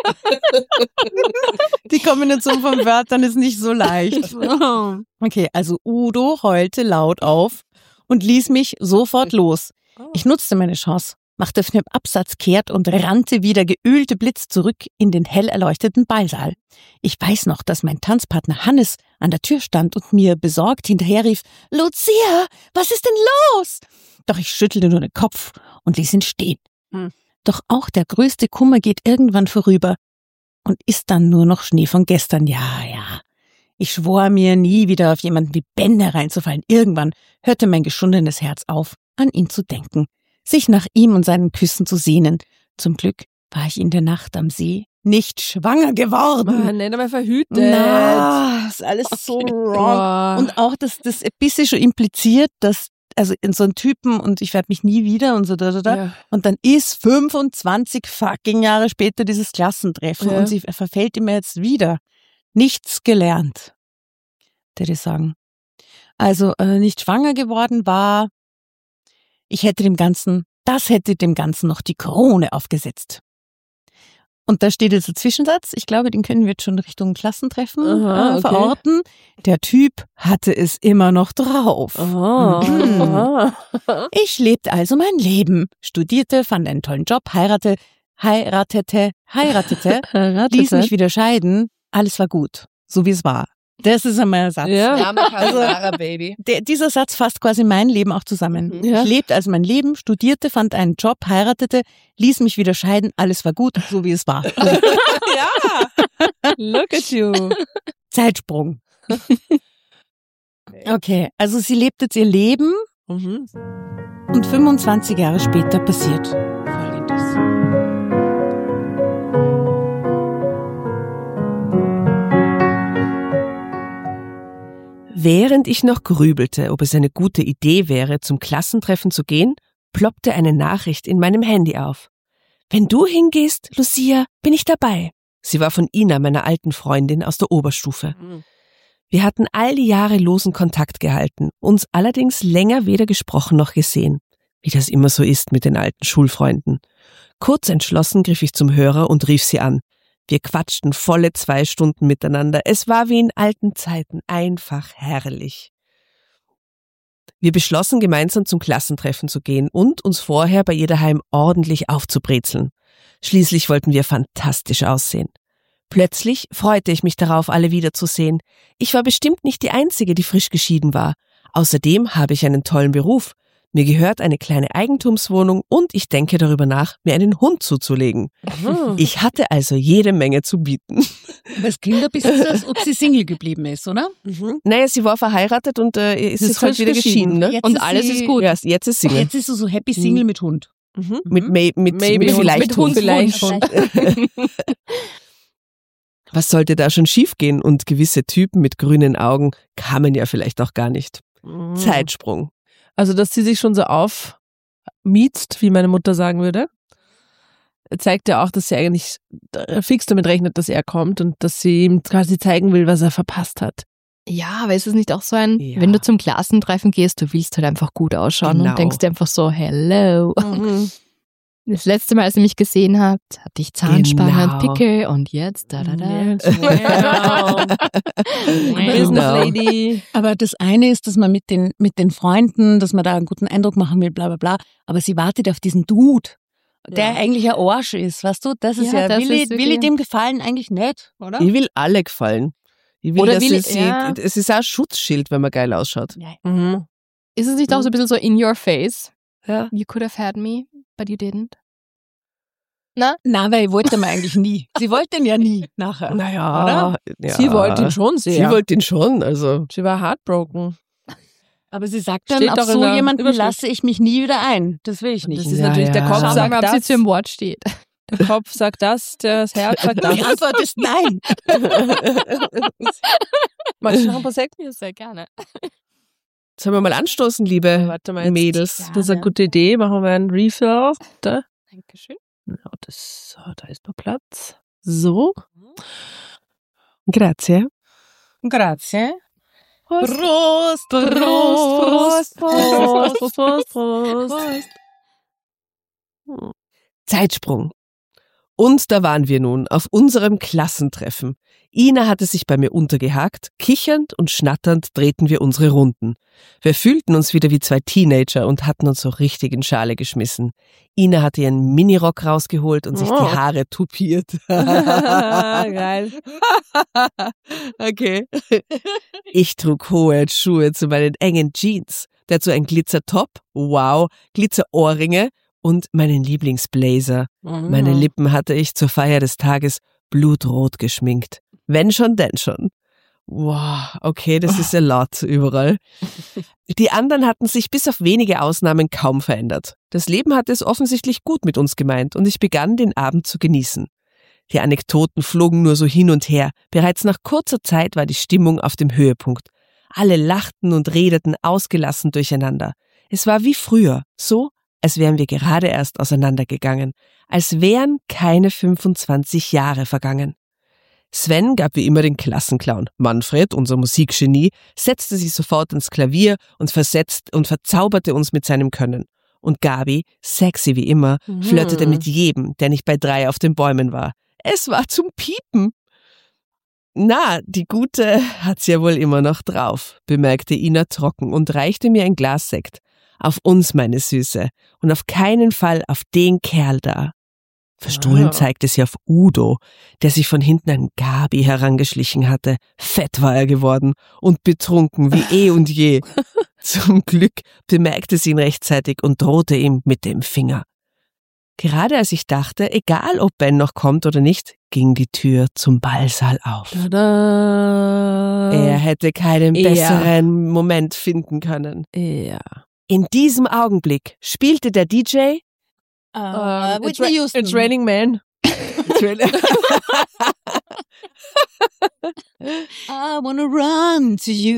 Die Kombination von Wörtern ist nicht so leicht. Okay, also Udo heulte laut auf und ließ mich sofort los. Ich nutzte meine Chance, machte auf den Absatz kehrt und rannte wie der geölte Blitz zurück in den hell erleuchteten Ballsaal. Ich weiß noch, dass mein Tanzpartner Hannes an der Tür stand und mir besorgt hinterherrief, Lucia, was ist denn los? Doch ich schüttelte nur den Kopf und ließ ihn stehen. Hm. Doch auch der größte Kummer geht irgendwann vorüber und ist dann nur noch Schnee von gestern. Ja, ja. Ich schwor mir, nie wieder auf jemanden wie Ben hereinzufallen. Irgendwann hörte mein geschundenes Herz auf, an ihn zu denken, sich nach ihm und seinen Küssen zu sehnen. Zum Glück war ich in der Nacht am See nicht schwanger geworden. Man, nenn aber verhütet. Na, ist alles so wrong. Boah. Und auch, dass das ein bisschen schon impliziert, dass, also in so einen Typen und ich werde mich nie wieder und so da, da, da. Ja. Und dann ist fünfundzwanzig fucking Jahre später dieses Klassentreffen Ja. und sie verfällt ihm jetzt wieder. Nichts gelernt, würde ich sagen. Also äh, nicht schwanger geworden war, ich hätte dem Ganzen, das hätte dem Ganzen noch die Krone aufgesetzt. Und da steht jetzt ein Zwischensatz, ich glaube, den können wir jetzt schon Richtung Klassentreffen Aha, äh, okay. verorten. Der Typ hatte es immer noch drauf. Aha. Mhm. Aha. Ich lebte also mein Leben, studierte, fand einen tollen Job, heiratete, heiratete, heiratete, ließ mich wieder scheiden, alles war gut. so wie es war. Das ist einmal ein Satz. Ja. Drama Carbonara, Baby. Der, dieser Satz fasst quasi mein Leben auch zusammen. Ja. Ich lebte also mein Leben, studierte, fand einen Job, heiratete, ließ mich wieder scheiden, alles war gut, so wie es war. Ja. Look at you. Zeitsprung. Okay, also sie lebt jetzt ihr Leben Mhm. und fünfundzwanzig Jahre später passiert Folgendes. Während ich noch grübelte, ob es eine gute Idee wäre, zum Klassentreffen zu gehen, ploppte eine Nachricht in meinem Handy auf. Wenn du hingehst, Lucia, bin ich dabei. Sie war von Ina, meiner alten Freundin aus der Oberstufe. Wir hatten all die Jahre losen Kontakt gehalten, uns allerdings länger weder gesprochen noch gesehen. Wie das immer so ist mit den alten Schulfreunden. Kurz entschlossen griff ich zum Hörer und rief sie an. Wir quatschten volle zwei Stunden miteinander. Es war wie in alten Zeiten, einfach herrlich. Wir beschlossen, gemeinsam zum Klassentreffen zu gehen und uns vorher bei ihr daheim ordentlich aufzubrezeln. Schließlich wollten wir fantastisch aussehen. Plötzlich freute ich mich darauf, alle wiederzusehen. Ich war bestimmt nicht die Einzige, die frisch geschieden war. Außerdem habe ich einen tollen Beruf. Mir gehört eine kleine Eigentumswohnung und ich denke darüber nach, mir einen Hund zuzulegen. Mhm. Ich hatte also jede Menge zu bieten. Aber es klingt ein bisschen so, als ob sie Single geblieben ist, oder? Mhm. Naja, sie war verheiratet und äh, ist Sie ist jetzt halt frisch wieder geschieden. geschieden. Ne? Jetzt Und ist alles sie- ist gut. Ja, jetzt ist Single. Jetzt ist sie so happy Single mit Hund. Mhm. Mit, May, mit, Maybe mit Hund, vielleicht mit Hund Hund. vielleicht schon. Was sollte da schon schiefgehen? Und gewisse Typen mit grünen Augen kamen ja vielleicht auch gar nicht. Mhm. Zeitsprung. Also, dass sie sich schon so aufmietzt, wie meine Mutter sagen würde, zeigt ja auch, dass sie eigentlich fix damit rechnet, dass er kommt und dass sie ihm quasi zeigen will, was er verpasst hat. Ja, aber ist es nicht auch so ein, Ja. wenn du zum Klassentreffen gehst, du willst halt einfach gut ausschauen Genau. und denkst dir einfach so, hello. Mhm. Das letzte Mal, als ihr mich gesehen habt, hatte ich Zahnspange Genau. und Pickel und jetzt da da da. Jetzt, wow. Business Genau. Lady. Aber das eine ist, dass man mit den, mit den Freunden, dass man da einen guten Eindruck machen will, bla bla bla. Aber sie wartet auf diesen Dude, der Ja. eigentlich ein Arsch ist, weißt du? Das ist Ja, ja, das will, ist ich, will wirklich- ich dem gefallen eigentlich nicht, oder? Ich will alle gefallen. Ich will, Oder dass will es ich- sie, ja. es ist auch ein Schutzschild, wenn man geil ausschaut. Nein. Mhm. Ist es nicht auch so ein bisschen so in your face? Ja. You could have had me, but you didn't. Na, weil ich wollte ihn eigentlich nie. Sie wollte ihn ja nie nachher. Naja, ja. Sie wollte ihn schon sehr. Sie wollte ihn schon, also. Sie war heartbroken. Aber sie sagt dann, Steht auf doch in so der jemanden Überschrift. lasse ich mich nie wieder ein. Das will ich nicht. Das ist Ja, natürlich, der ja. Kopf Schauen wir sagt mal, ob das, sie zu dem Wort steht. der Kopf sagt das, das Herz sagt das. Die Antwort ist nein. Magst du noch ein paar Sekt? Ja, sehr gerne. Sollen wir mal anstoßen, liebe Warte mal, jetzt. Mädels? Das ist eine gute Idee. Machen wir einen Refill. Da. Dankeschön. Ja, das, so, da ist noch Platz. So. Grazie. Grazie. Prost. Prost, Prost, Prost, Prost, Prost, Prost. Zeitsprung. Und da waren wir nun, auf unserem Klassentreffen. Ina hatte sich bei mir untergehakt, kichernd und schnatternd drehten wir unsere Runden. Wir fühlten uns wieder wie zwei Teenager und hatten uns so richtig in Schale geschmissen. Ina hatte ihren Minirock rausgeholt und sich Oh. die Haare tupiert. Geil. Okay. Ich trug hohe Schuhe zu meinen engen Jeans, dazu ein Glitzertop, wow, Glitzerohrringe und meinen Lieblingsblazer. Meine Mhm. Lippen hatte ich zur Feier des Tages blutrot geschminkt. Wenn schon, denn schon. Wow, okay, das ist a lot überall. Die anderen hatten sich bis auf wenige Ausnahmen kaum verändert. Das Leben hatte es offensichtlich gut mit uns gemeint und ich begann, den Abend zu genießen. Die Anekdoten flogen nur so hin und her. Bereits nach kurzer Zeit war die Stimmung auf dem Höhepunkt. Alle lachten und redeten ausgelassen durcheinander. Es war wie früher, so als wären wir gerade erst auseinandergegangen, als wären keine fünfundzwanzig Jahre vergangen. Sven gab wie immer den Klassenclown. Manfred, unser Musikgenie, setzte sich sofort ans Klavier und versetzt und verzauberte uns mit seinem Können. Und Gabi, sexy wie immer, Mhm. flirtete mit jedem, der nicht bei drei auf den Bäumen war. Es war zum Piepen. Na, die Gute hat's ja wohl immer noch drauf, bemerkte Ina trocken und reichte mir ein Glas Sekt. Auf uns, meine Süße, und auf keinen Fall auf den Kerl da. Verstohlen Ah. zeigte sie auf Udo, der sich von hinten an Gabi herangeschlichen hatte. Fett war er geworden und betrunken wie eh und je. Zum Glück bemerkte sie ihn rechtzeitig und drohte ihm mit dem Finger. Gerade als ich dachte, egal ob Ben noch kommt oder nicht, ging die Tür zum Ballsaal auf. Tada. Er hätte keinen Er. besseren Moment finden können. Ja. In diesem Augenblick spielte der D J Uh, it's, ra- it's Raining Man. I wanna run to you.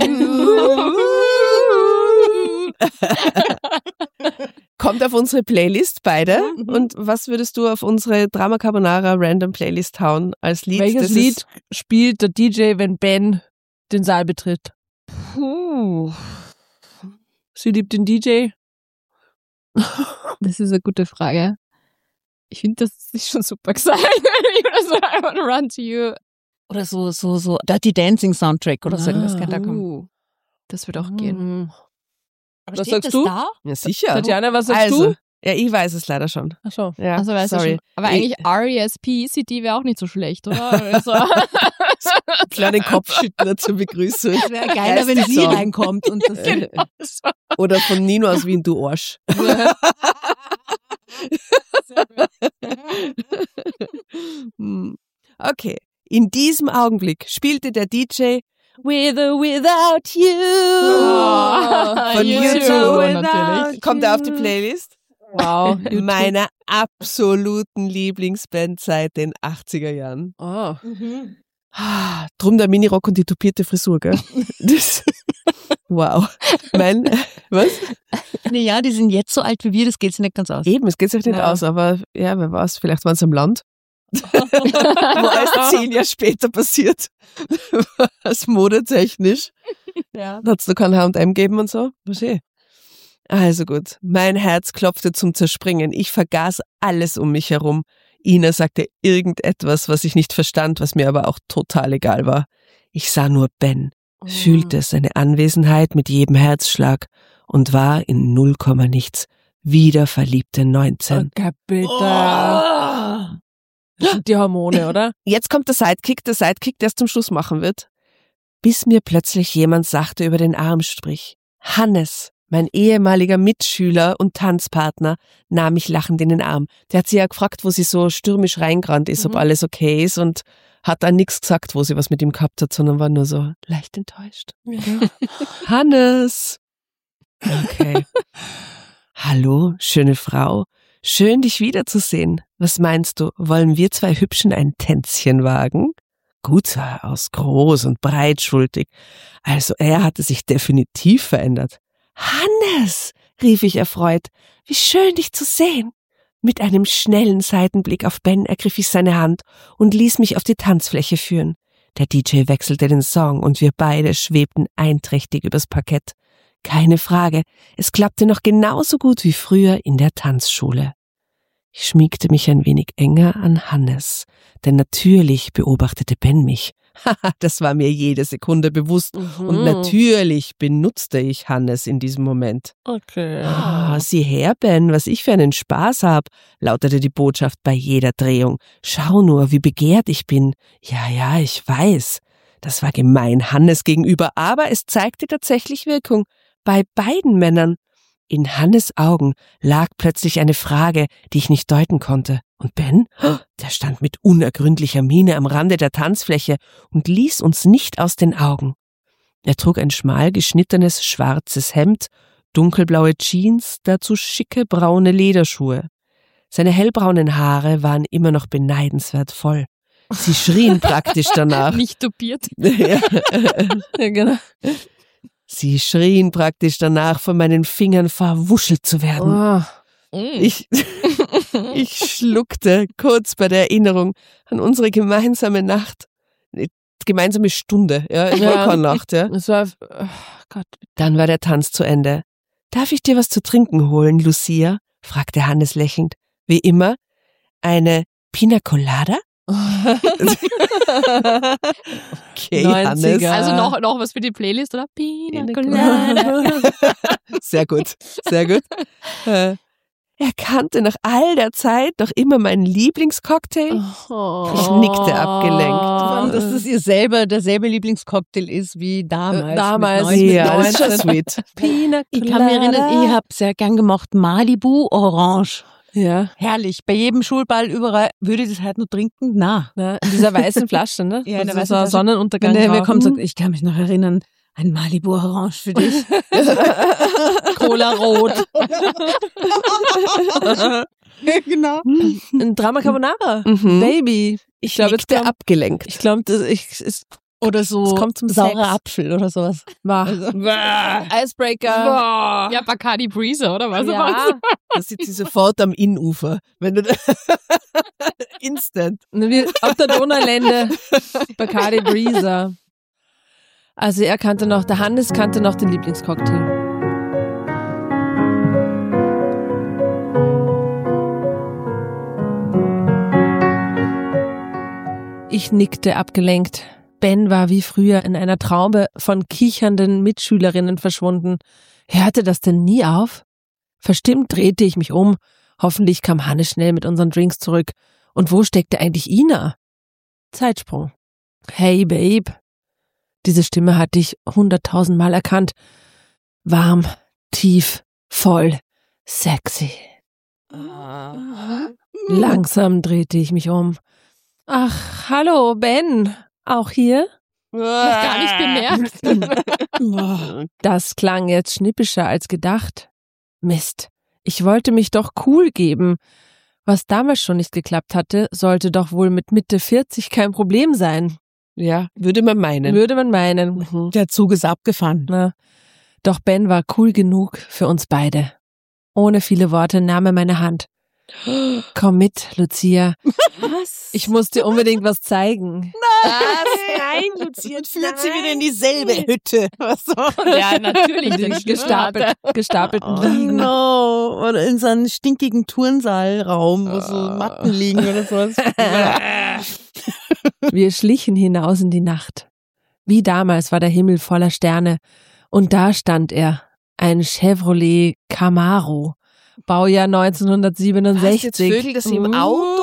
Kommt auf unsere Playlist beide. Mhm. Und was würdest du auf unsere Drama Carbonara Random Playlist hauen als Lied? Welches Das Lied ist- spielt der D J, wenn Ben den Saal betritt? Puh. Sie liebt den D J. Das ist eine gute Frage. Ich finde, das ist schon super gesagt. Ich würde so, I wanna run to you. Oder so, so, so Dirty Dancing Soundtrack oder so. Das Ah. kann da kommen. Uh, das wird auch gehen. Mhm. Aber Was steht sagst das du? da? Ja, sicher. Tatjana, was sagst also, du? ja, ich weiß es leider schon. Ach so. Ja, Also weißt du sorry. schon. Aber Ich- eigentlich R E S P E C D wäre auch nicht so schlecht, oder? Also, Kleinen Kopfschüttler zur Begrüßung. Es wäre geiler, wenn sie Song. reinkommt und das. Genau. Oder von Nino aus Wien, du Arsch. Hm. Okay. In diesem Augenblick spielte der D J With or Without You Oh, von U U two, zwei. natürlich. Kommt er auf die Playlist? Wow. Meiner absoluten Lieblingsband seit den achtziger Jahren. Oh. Mhm. Ah, Drum der Minirock und die tupierte Frisur, gell? Das, wow. Mein, was? Naja, die sind jetzt so alt wie wir, das geht sich nicht ganz aus. Eben, es geht sich nicht Ja. aus, aber ja, wer weiß, vielleicht waren sie am Land. Wo alles zehn Jahre später passiert. Was modetechnisch. Ja. Da hat es noch kein H und M gegeben und so. Was eh. Also gut, mein Herz klopfte zum Zerspringen. Ich vergaß alles um mich herum. Ina sagte irgendetwas, was ich nicht verstand, was mir aber auch total egal war. Ich sah nur Ben, fühlte seine Anwesenheit mit jedem Herzschlag und war in null Komma nichts wieder verliebte neunzehn. Okay, bitte. Das sind die Hormone, oder? Jetzt kommt der Sidekick, der Sidekick, der es zum Schluss machen wird. Bis mir plötzlich jemand sachte über den Arm strich. Hannes, mein ehemaliger Mitschüler und Tanzpartner, nahm mich lachend in den Arm. Der hat sie ja gefragt, wo sie so stürmisch reingerannt ist, ob Mhm. alles okay ist, und hat dann nichts gesagt, wo sie was mit ihm gehabt hat, sondern war nur so leicht enttäuscht. Hannes! Okay. Hallo, schöne Frau. Schön, dich wiederzusehen. Was meinst du, wollen wir zwei Hübschen ein Tänzchen wagen? Gut sah er aus, groß und breitschultrig. Also er hatte sich definitiv verändert. Hannes, rief ich erfreut, wie schön dich zu sehen. Mit einem schnellen Seitenblick auf Ben ergriff ich seine Hand und ließ mich auf die Tanzfläche führen. Der D J wechselte den Song und wir beide schwebten einträchtig übers Parkett. Keine Frage, es klappte noch genauso gut wie früher in der Tanzschule. Ich schmiegte mich ein wenig enger an Hannes, denn natürlich beobachtete Ben mich. Haha, das war mir jede Sekunde bewusst. Mhm. Und natürlich benutzte ich Hannes in diesem Moment. Okay. Ah, sieh her, Ben, was ich für einen Spaß hab, lautete die Botschaft bei jeder Drehung. Schau nur, wie begehrt ich bin. Ja, ja, ich weiß. Das war gemein Hannes gegenüber, aber es zeigte tatsächlich Wirkung. Bei beiden Männern. In Hannes' Augen lag plötzlich eine Frage, die ich nicht deuten konnte. Und Ben, der stand mit unergründlicher Miene am Rande der Tanzfläche und ließ uns nicht aus den Augen. Er trug ein schmal geschnittenes schwarzes Hemd, dunkelblaue Jeans, dazu schicke braune Lederschuhe. Seine hellbraunen Haare waren immer noch beneidenswert voll. Sie schrien praktisch danach. Nicht tupiert. Ja. Ja, genau. Sie schrien praktisch danach, von meinen Fingern verwuschelt zu werden. Oh. Mm. Ich, ich schluckte kurz bei der Erinnerung an unsere gemeinsame Nacht. Gemeinsame Stunde, ja, es war Ja. keine Nacht, ja. Das war, oh Gott. Dann war der Tanz zu Ende. Darf ich dir was zu trinken holen, Lucia? Fragte Hannes lächelnd. Wie immer, eine Pina Colada? Okay, Hannes. neunziger. Also noch, noch was für die Playlist, oder? Pina Pina Colada. Sehr gut, sehr gut. Äh, er kannte nach all der Zeit doch immer meinen Lieblingscocktail. Oh. Ich nickte abgelenkt. Vor allem, dass das ihr selber derselbe Lieblingscocktail ist wie damals. Äh, damals. mit Ja, das ist schon neunzehn. sweet. Pina Ich kann mich erinnern, Colada. ich habe sehr gern gemacht Malibu Orange. Ja, Herrlich. Bei jedem Schulball überall. Würde ich das halt nur trinken? Na. ne, in dieser weißen Flasche, ne? Ja, in der Also weißen so ein Flasche. Sonnenuntergang. Wenn der mir drauf. kommt, sagt, ich kann mich noch erinnern, ein Malibu Orange für dich. Cola Rot. Genau. Ein Drama Carbonara. Mhm. Baby. Ich glaub, jetzt nickte kommt- abgelenkt. Ich glaube, das ich, ist Oder so Es kommt zum saurer Sex. Apfel oder sowas. wahr. Also, Icebreaker. Ja, Bacardi Breezer, oder was? Ja. Da sitzt sie sofort am Innufer. Wenn du da Instant. Wie auf der Donaulände. Bacardi Breezer. Also er kannte noch, der Hannes kannte noch den Lieblingscocktail. Ich nickte abgelenkt. Ben war wie früher in einer Traube von kichernden Mitschülerinnen verschwunden. Hörte das denn nie auf? Verstimmt drehte ich mich um. Hoffentlich kam Hannes schnell mit unseren Drinks zurück. Und wo steckte eigentlich Ina? Zeitsprung. Hey, Babe. Diese Stimme hatte ich hunderttausendmal erkannt. Warm, tief, voll, sexy. Langsam drehte ich mich um. Ach, hallo, Ben. Auch hier? Gar nicht bemerkt. Das klang jetzt schnippischer als gedacht. Mist. Ich wollte mich doch cool geben. Was damals schon nicht geklappt hatte, sollte doch wohl mit Mitte vierzig kein Problem sein. Ja, würde man meinen. Würde man meinen. Mhm. der Zug ist abgefahren. Na, doch Ben war cool genug für uns beide. Ohne viele Worte nahm er meine Hand. Komm mit, Lucia. Was? Ich muss dir unbedingt was zeigen. Nein, Lucia, Führt sie wieder in dieselbe Hütte. Was so? Ja, natürlich. Die den gestapelt, gestapelten Oh Liegen. no. Oder in so einem stinkigen Turnsaalraum, wo so Ah. Matten liegen oder sowas. Wir schlichen hinaus in die Nacht. Wie damals war der Himmel voller Sterne. Und da stand er. Ein Chevrolet Camaro. Baujahr neunzehnhundertsiebenundsechzig. Vögel das im Auto?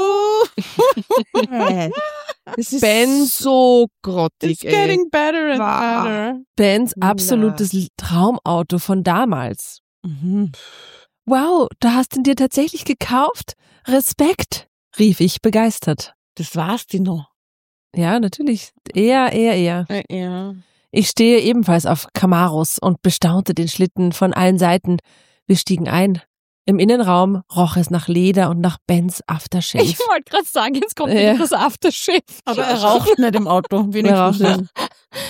Das ist Ben so grottig, It's getting better and Wow. better. Bens absolutes Traumauto von damals. Mhm. Wow, du hast ihn dir tatsächlich gekauft? Respekt, rief ich begeistert. Das war's die noch. Ja, natürlich. Eher, eher, eher. Ja. Ich stehe ebenfalls auf Camaros und bestaunte den Schlitten von allen Seiten. Wir stiegen ein. Im Innenraum roch es nach Leder und nach Bens Aftershave. Ich wollte gerade sagen, jetzt kommt Ja. wieder das Aftershave. Aber er raucht nicht im Auto. Er raucht Wenigstens. nicht.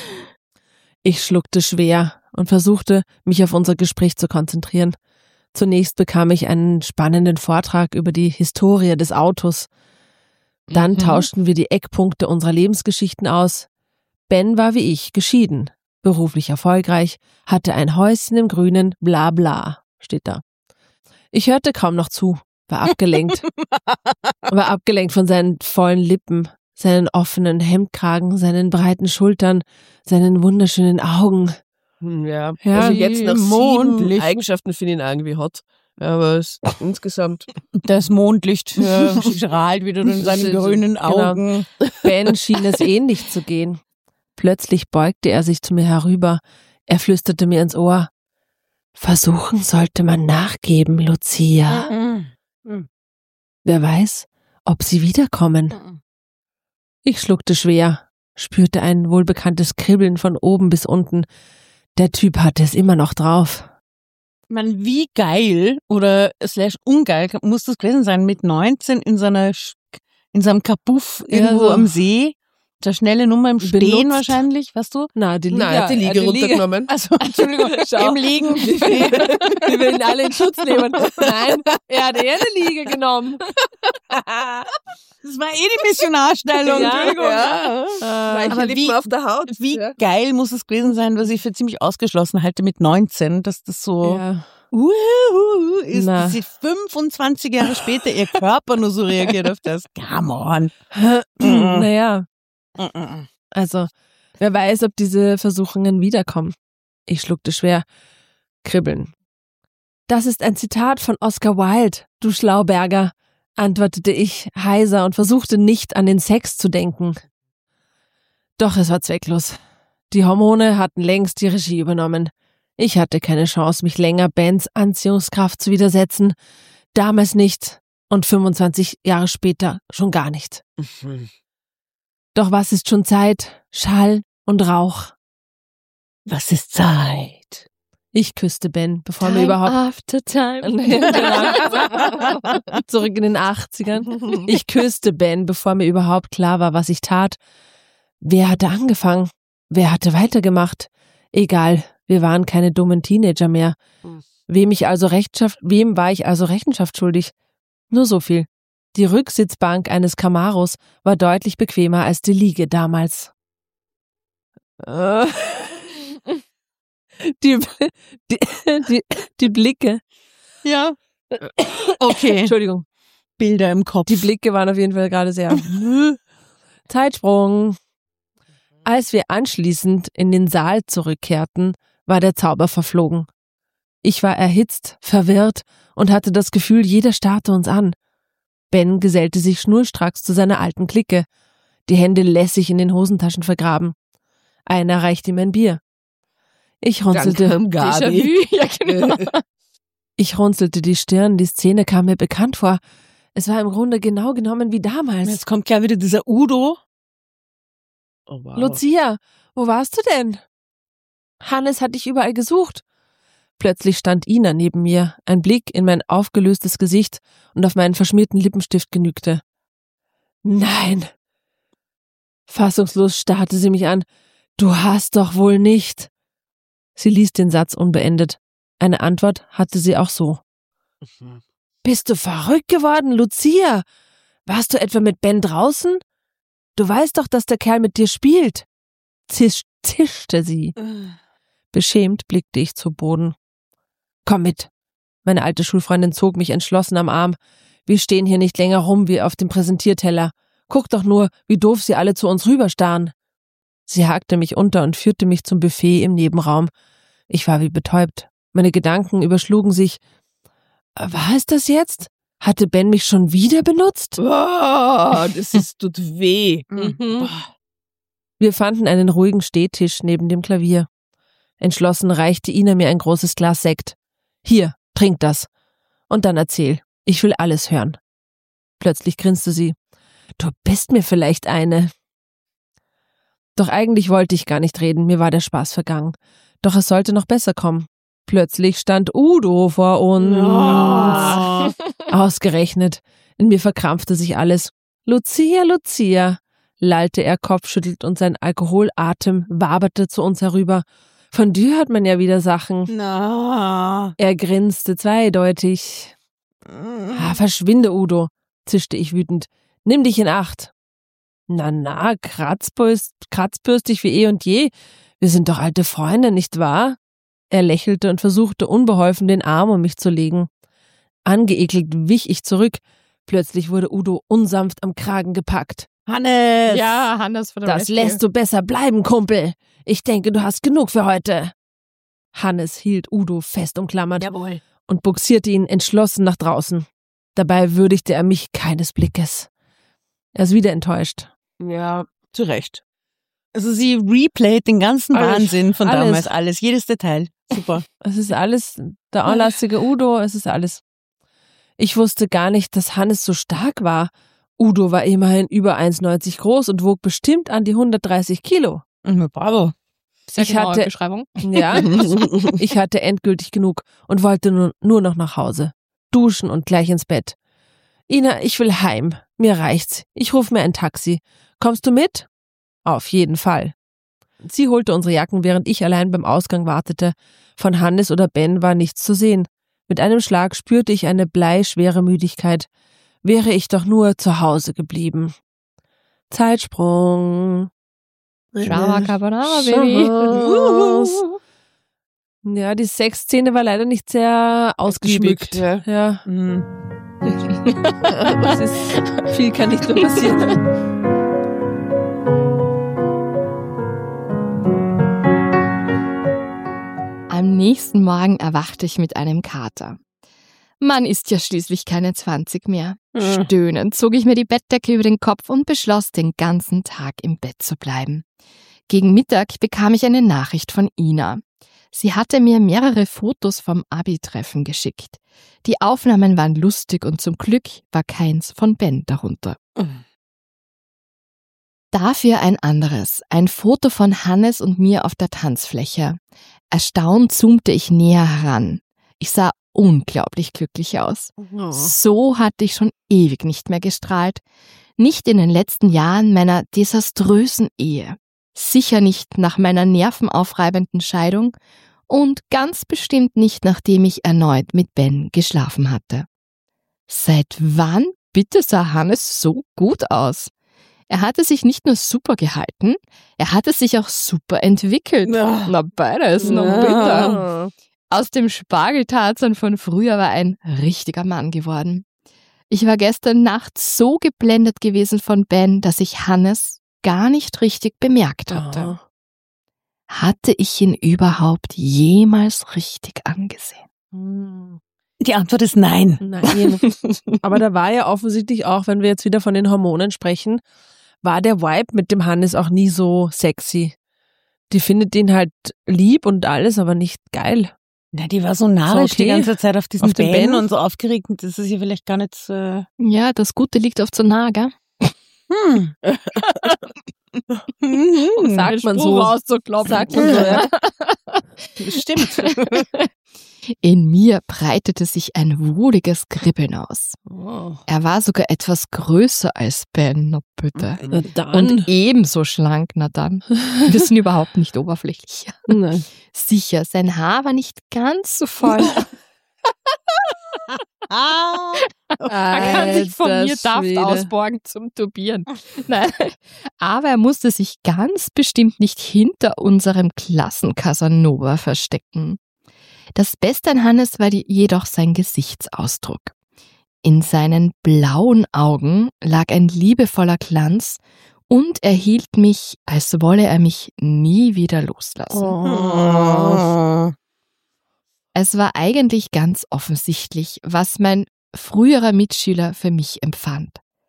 Ich schluckte schwer und versuchte, mich auf unser Gespräch zu konzentrieren. Zunächst bekam ich einen spannenden Vortrag über die Historie des Autos. Dann Mhm. tauschten wir die Eckpunkte unserer Lebensgeschichten aus. Ben war wie ich, geschieden, beruflich erfolgreich, hatte ein Häuschen im Grünen, bla bla, steht da. Ich hörte kaum noch zu, war abgelenkt. war abgelenkt von seinen vollen Lippen, seinen offenen Hemdkragen, seinen breiten Schultern, seinen wunderschönen Augen. Hm, Ja, Ja, also jetzt nach sieben Mondlicht. Eigenschaften finde ich ihn irgendwie hot. Aber es insgesamt. Das Mondlicht äh, strahlt wieder in seinen grünen Genau. Augen. Ben schien es ähnlich zu gehen. Plötzlich beugte er sich zu mir herüber. Er flüsterte mir ins Ohr. Versuchen sollte man nachgeben, Lucia. Mhm. Wer weiß, ob sie wiederkommen. Ich schluckte schwer, spürte ein wohlbekanntes Kribbeln von oben bis unten. Der Typ hatte es immer noch drauf. Man, wie geil oder slash ungeil muss das gewesen sein, mit neunzehn in seiner Sch- in seinem Kapuff Ja, irgendwo so. am See. Der schnelle Nummer im Stehen Benutzt. wahrscheinlich, weißt du? Na, die Liege, Nein, er hat die Liege äh, runtergenommen. Also, Entschuldigung, Schau. im Liegen. Wir will ihn alle in Schutz nehmen. Nein, er hat eher eine Liege genommen. Das war eh die Missionarstellung. Ja, Entschuldigung. ja. Äh, Weiche aber Lippen wie- auf der Haut. Wie Ja. geil muss es gewesen sein, was ich für ziemlich ausgeschlossen halte mit neunzehn, dass das so ja. uhuhu ist, Na. dass sie fünfundzwanzig Jahre später ihr Körper nur so reagiert auf das. Come on. Naja, Mhm. also, wer weiß, ob diese Versuchungen wiederkommen. Ich schluckte schwer. Kribbeln. Das ist ein Zitat von Oscar Wilde. du Schlauberger, antwortete ich heiser und versuchte nicht an den Sex zu denken. Doch es war zwecklos. Die Hormone hatten längst die Regie übernommen. Ich hatte keine Chance, mich länger Bens Anziehungskraft zu widersetzen. Damals nicht und fünfundzwanzig Jahre später schon gar nicht. Doch was ist schon Zeit? Schall und Rauch. Was ist Zeit? Ich küsste Ben, bevor Time mir überhaupt... after time. Zurück in den achtzigern. Ich küsste Ben, bevor mir überhaupt klar war, was ich tat. Wer hatte angefangen? Wer hatte weitergemacht? Egal, wir waren keine dummen Teenager mehr. Wem, ich also Rechenschaft, wem war ich also Rechenschaft schuldig? Nur so viel. Die Rücksitzbank eines Camaros war deutlich bequemer als die Liege damals. Äh, die, die, die, die Blicke. Ja. Okay. Entschuldigung. Bilder im Kopf. Die Blicke waren auf jeden Fall gerade sehr... Zeitsprung. Als wir anschließend in den Saal zurückkehrten, war der Zauber verflogen. Ich war erhitzt, verwirrt und hatte das Gefühl, jeder starrte uns an. Ben gesellte sich schnurstracks zu seiner alten Clique, die Hände lässig in den Hosentaschen vergraben. Einer reichte ihm ein Bier. Ich runzelte, Déjà-vu. Ja, genau. ich runzelte die Stirn, die Szene kam mir bekannt vor. Es war im Grunde genau genommen wie damals. Jetzt kommt gleich wieder dieser Udo. Oh, wow. Lucia, wo warst du denn? Hannes hat dich überall gesucht. Plötzlich stand Ina neben mir. Ein Blick in mein aufgelöstes Gesicht und auf meinen verschmierten Lippenstift genügte. Nein. Fassungslos starrte sie mich an. Du hast doch wohl nicht. Sie ließ den Satz unbeendet. Eine Antwort hatte sie auch so. Bist du verrückt geworden, Lucia? Warst du etwa mit Ben draußen? Du weißt doch, dass der Kerl mit dir spielt. Zisch, zischte sie. Beschämt blickte ich zu Boden. Komm mit. Meine alte Schulfreundin zog mich entschlossen am Arm. Wir stehen hier nicht länger rum wie auf dem Präsentierteller. Guck doch nur, wie doof sie alle zu uns rüberstarren. Sie hakte mich unter und führte mich zum Buffet im Nebenraum. Ich war wie betäubt. Meine Gedanken überschlugen sich. War es das jetzt? Hatte Ben mich schon wieder benutzt? Oh, das ist, tut weh. Mhm. Wir fanden einen ruhigen Stehtisch neben dem Klavier. Entschlossen reichte Ina mir ein großes Glas Sekt. Hier, trink das. Und dann erzähl. Ich will alles hören. Plötzlich grinste sie. Du bist mir vielleicht eine. Doch eigentlich wollte ich gar nicht reden, mir war der Spaß vergangen. Doch es sollte noch besser kommen. Plötzlich stand Udo vor uns. Oh. Ausgerechnet. In mir verkrampfte sich alles. Lucia, Lucia, lallte er kopfschüttelt und sein Alkoholatem waberte zu uns herüber. Von dir hört man ja wieder Sachen. Na. Er grinste zweideutig. Ah, verschwinde, Udo, zischte ich wütend. Nimm dich in Acht. Na, na, kratzbürst, kratzbürstig wie eh und je. Wir sind doch alte Freunde, nicht wahr? Er lächelte und versuchte unbeholfen den Arm um mich zu legen. Angeekelt wich ich zurück. Plötzlich wurde Udo unsanft am Kragen gepackt. Hannes! Ja, Hannes für Das lässt du besser bleiben, Kumpel. Ich denke, du hast genug für heute. Hannes hielt Udo fest umklammert Jawohl. und buxierte ihn entschlossen nach draußen. Dabei würdigte er mich keines Blickes. Er ist wieder enttäuscht. Ja, zu Recht. Also sie replayt den ganzen Alles. Wahnsinn von Alles. damals, alles, jedes Detail. Super. Es ist alles, der anlassige Udo, es ist alles. Ich wusste gar nicht, dass Hannes so stark war. Udo war immerhin über eins neunzig groß und wog bestimmt an die hundertdreißig Kilo. Bravo. Sehr Ich genaue hatte- Beschreibung. Ja, ich hatte endgültig genug und wollte nur, nur noch nach Hause. Duschen und gleich ins Bett. Ina, ich will heim. Mir reicht's. Ich ruf mir ein Taxi. Kommst du mit? Auf jeden Fall. Sie holte unsere Jacken, während ich allein beim Ausgang wartete. Von Hannes oder Ben war nichts zu sehen. Mit einem Schlag spürte ich eine bleischwere Müdigkeit. Wäre ich doch nur zu Hause geblieben. Zeitsprung. Drama Carbonara, Baby. Chance. Ja, die Sexszene war leider nicht sehr ausgeschmückt. Ja. Ja, Mhm. das ist, viel kann nicht mehr passieren. Am nächsten Morgen erwachte ich mit einem Kater. Man ist ja schließlich keine zwanzig mehr. Mhm. Stöhnend zog ich mir die Bettdecke über den Kopf und beschloss, den ganzen Tag im Bett zu bleiben. Gegen Mittag bekam ich eine Nachricht von Ina. Sie hatte mir mehrere Fotos vom Abi-Treffen geschickt. Die Aufnahmen waren lustig und zum Glück war keins von Ben darunter. Mhm. Dafür ein anderes, ein Foto von Hannes und mir auf der Tanzfläche. Erstaunt zoomte ich näher heran. Ich sah unglaublich glücklich aus. Oh. So hatte ich schon ewig nicht mehr gestrahlt. Nicht in den letzten Jahren meiner desaströsen Ehe. Sicher nicht nach meiner nervenaufreibenden Scheidung und ganz bestimmt nicht, nachdem ich erneut mit Ben geschlafen hatte. Seit wann bitte sah Hannes so gut aus? Er hatte sich nicht nur super gehalten, er hatte sich auch super entwickelt. Ja. Na beides, noch Ja. bitter. Aus dem Spargeltarzan von früher war ein richtiger Mann geworden. Ich war gestern Nacht so geblendet gewesen von Ben, dass ich Hannes gar nicht richtig bemerkt hatte. Hatte ich ihn überhaupt jemals richtig angesehen? Die Antwort ist nein. Nein. Aber da war ja offensichtlich auch, wenn wir jetzt wieder von den Hormonen sprechen, war der Vibe mit dem Hannes auch nie so sexy. Die findet ihn halt lieb und alles, aber nicht geil. Na, die war so narrisch So, okay. die ganze Zeit auf diesen Auf den Ben Ben. und so aufgeregt. Das ist ja vielleicht gar nicht so... Ja, das Gute liegt oft so nah, gell? Hm. Sagt man so. rauszukloppen. Sagt man so, ja. Stimmt. In mir breitete sich ein wohliges Kribbeln aus. Oh. Er war sogar etwas größer als Ben, na bitte. Na dann. Und ebenso schlank, na dann. Wir sind überhaupt nicht oberflächlich. Nein. Sicher, sein Haar war nicht ganz so voll. Ah. Er kann sich von Alter mir Daft Schwede. ausborgen zum Tubieren. Nein. Aber er musste sich ganz bestimmt nicht hinter unserem Klassen-Casanova verstecken. Das Beste an Hannes war die, jedoch sein Gesichtsausdruck. In seinen blauen Augen lag ein liebevoller Glanz und er hielt mich, als wolle er mich nie wieder loslassen. Oh. Es war eigentlich ganz offensichtlich, was mein früherer Mitschüler für mich empfand.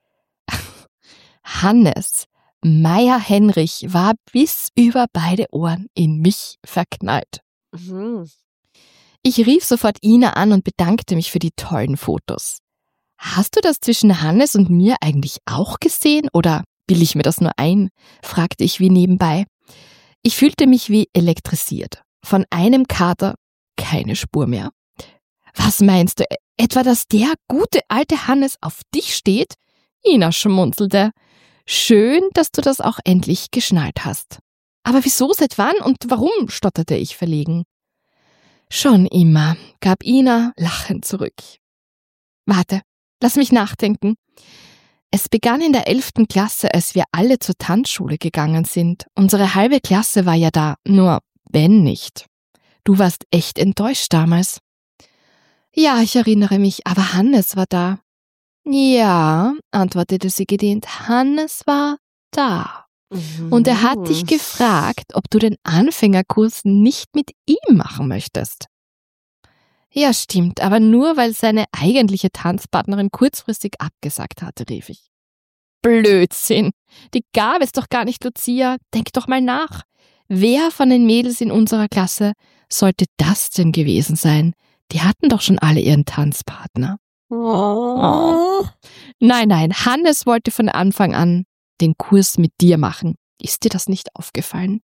Hannes Meyer-Henrich war bis über beide Ohren in mich verknallt. Mhm. Ich rief sofort Ina an und bedankte mich für die tollen Fotos. Hast du das zwischen Hannes und mir eigentlich auch gesehen oder bilde ich mir das nur ein? Fragte ich wie nebenbei. Ich fühlte mich wie elektrisiert. Von einem Kater keine Spur mehr. Was meinst du, etwa, dass der gute alte Hannes auf dich steht? Ina schmunzelte. Schön, dass du das auch endlich geschnallt hast. Aber wieso, seit wann und warum? Stotterte ich verlegen. Schon immer, gab Ina lachend zurück. Warte, lass mich nachdenken. Es begann in der elften Klasse, als wir alle zur Tanzschule gegangen sind. Unsere halbe Klasse war ja da, nur Ben nicht. Du warst echt enttäuscht damals. Ja, ich erinnere mich, aber Hannes war da. Ja, antwortete sie gedehnt, Hannes war da. Und er hat dich gefragt, ob du den Anfängerkurs nicht mit ihm machen möchtest. Ja, stimmt, aber nur, weil seine eigentliche Tanzpartnerin kurzfristig abgesagt hatte, rief ich. Blödsinn, die gab es doch gar nicht, Lucia. Denk doch mal nach. Wer von den Mädels in unserer Klasse sollte das denn gewesen sein? Die hatten doch schon alle ihren Tanzpartner. Oh. Nein, nein, Hannes wollte von Anfang an den Kurs mit dir machen. Ist dir das nicht aufgefallen?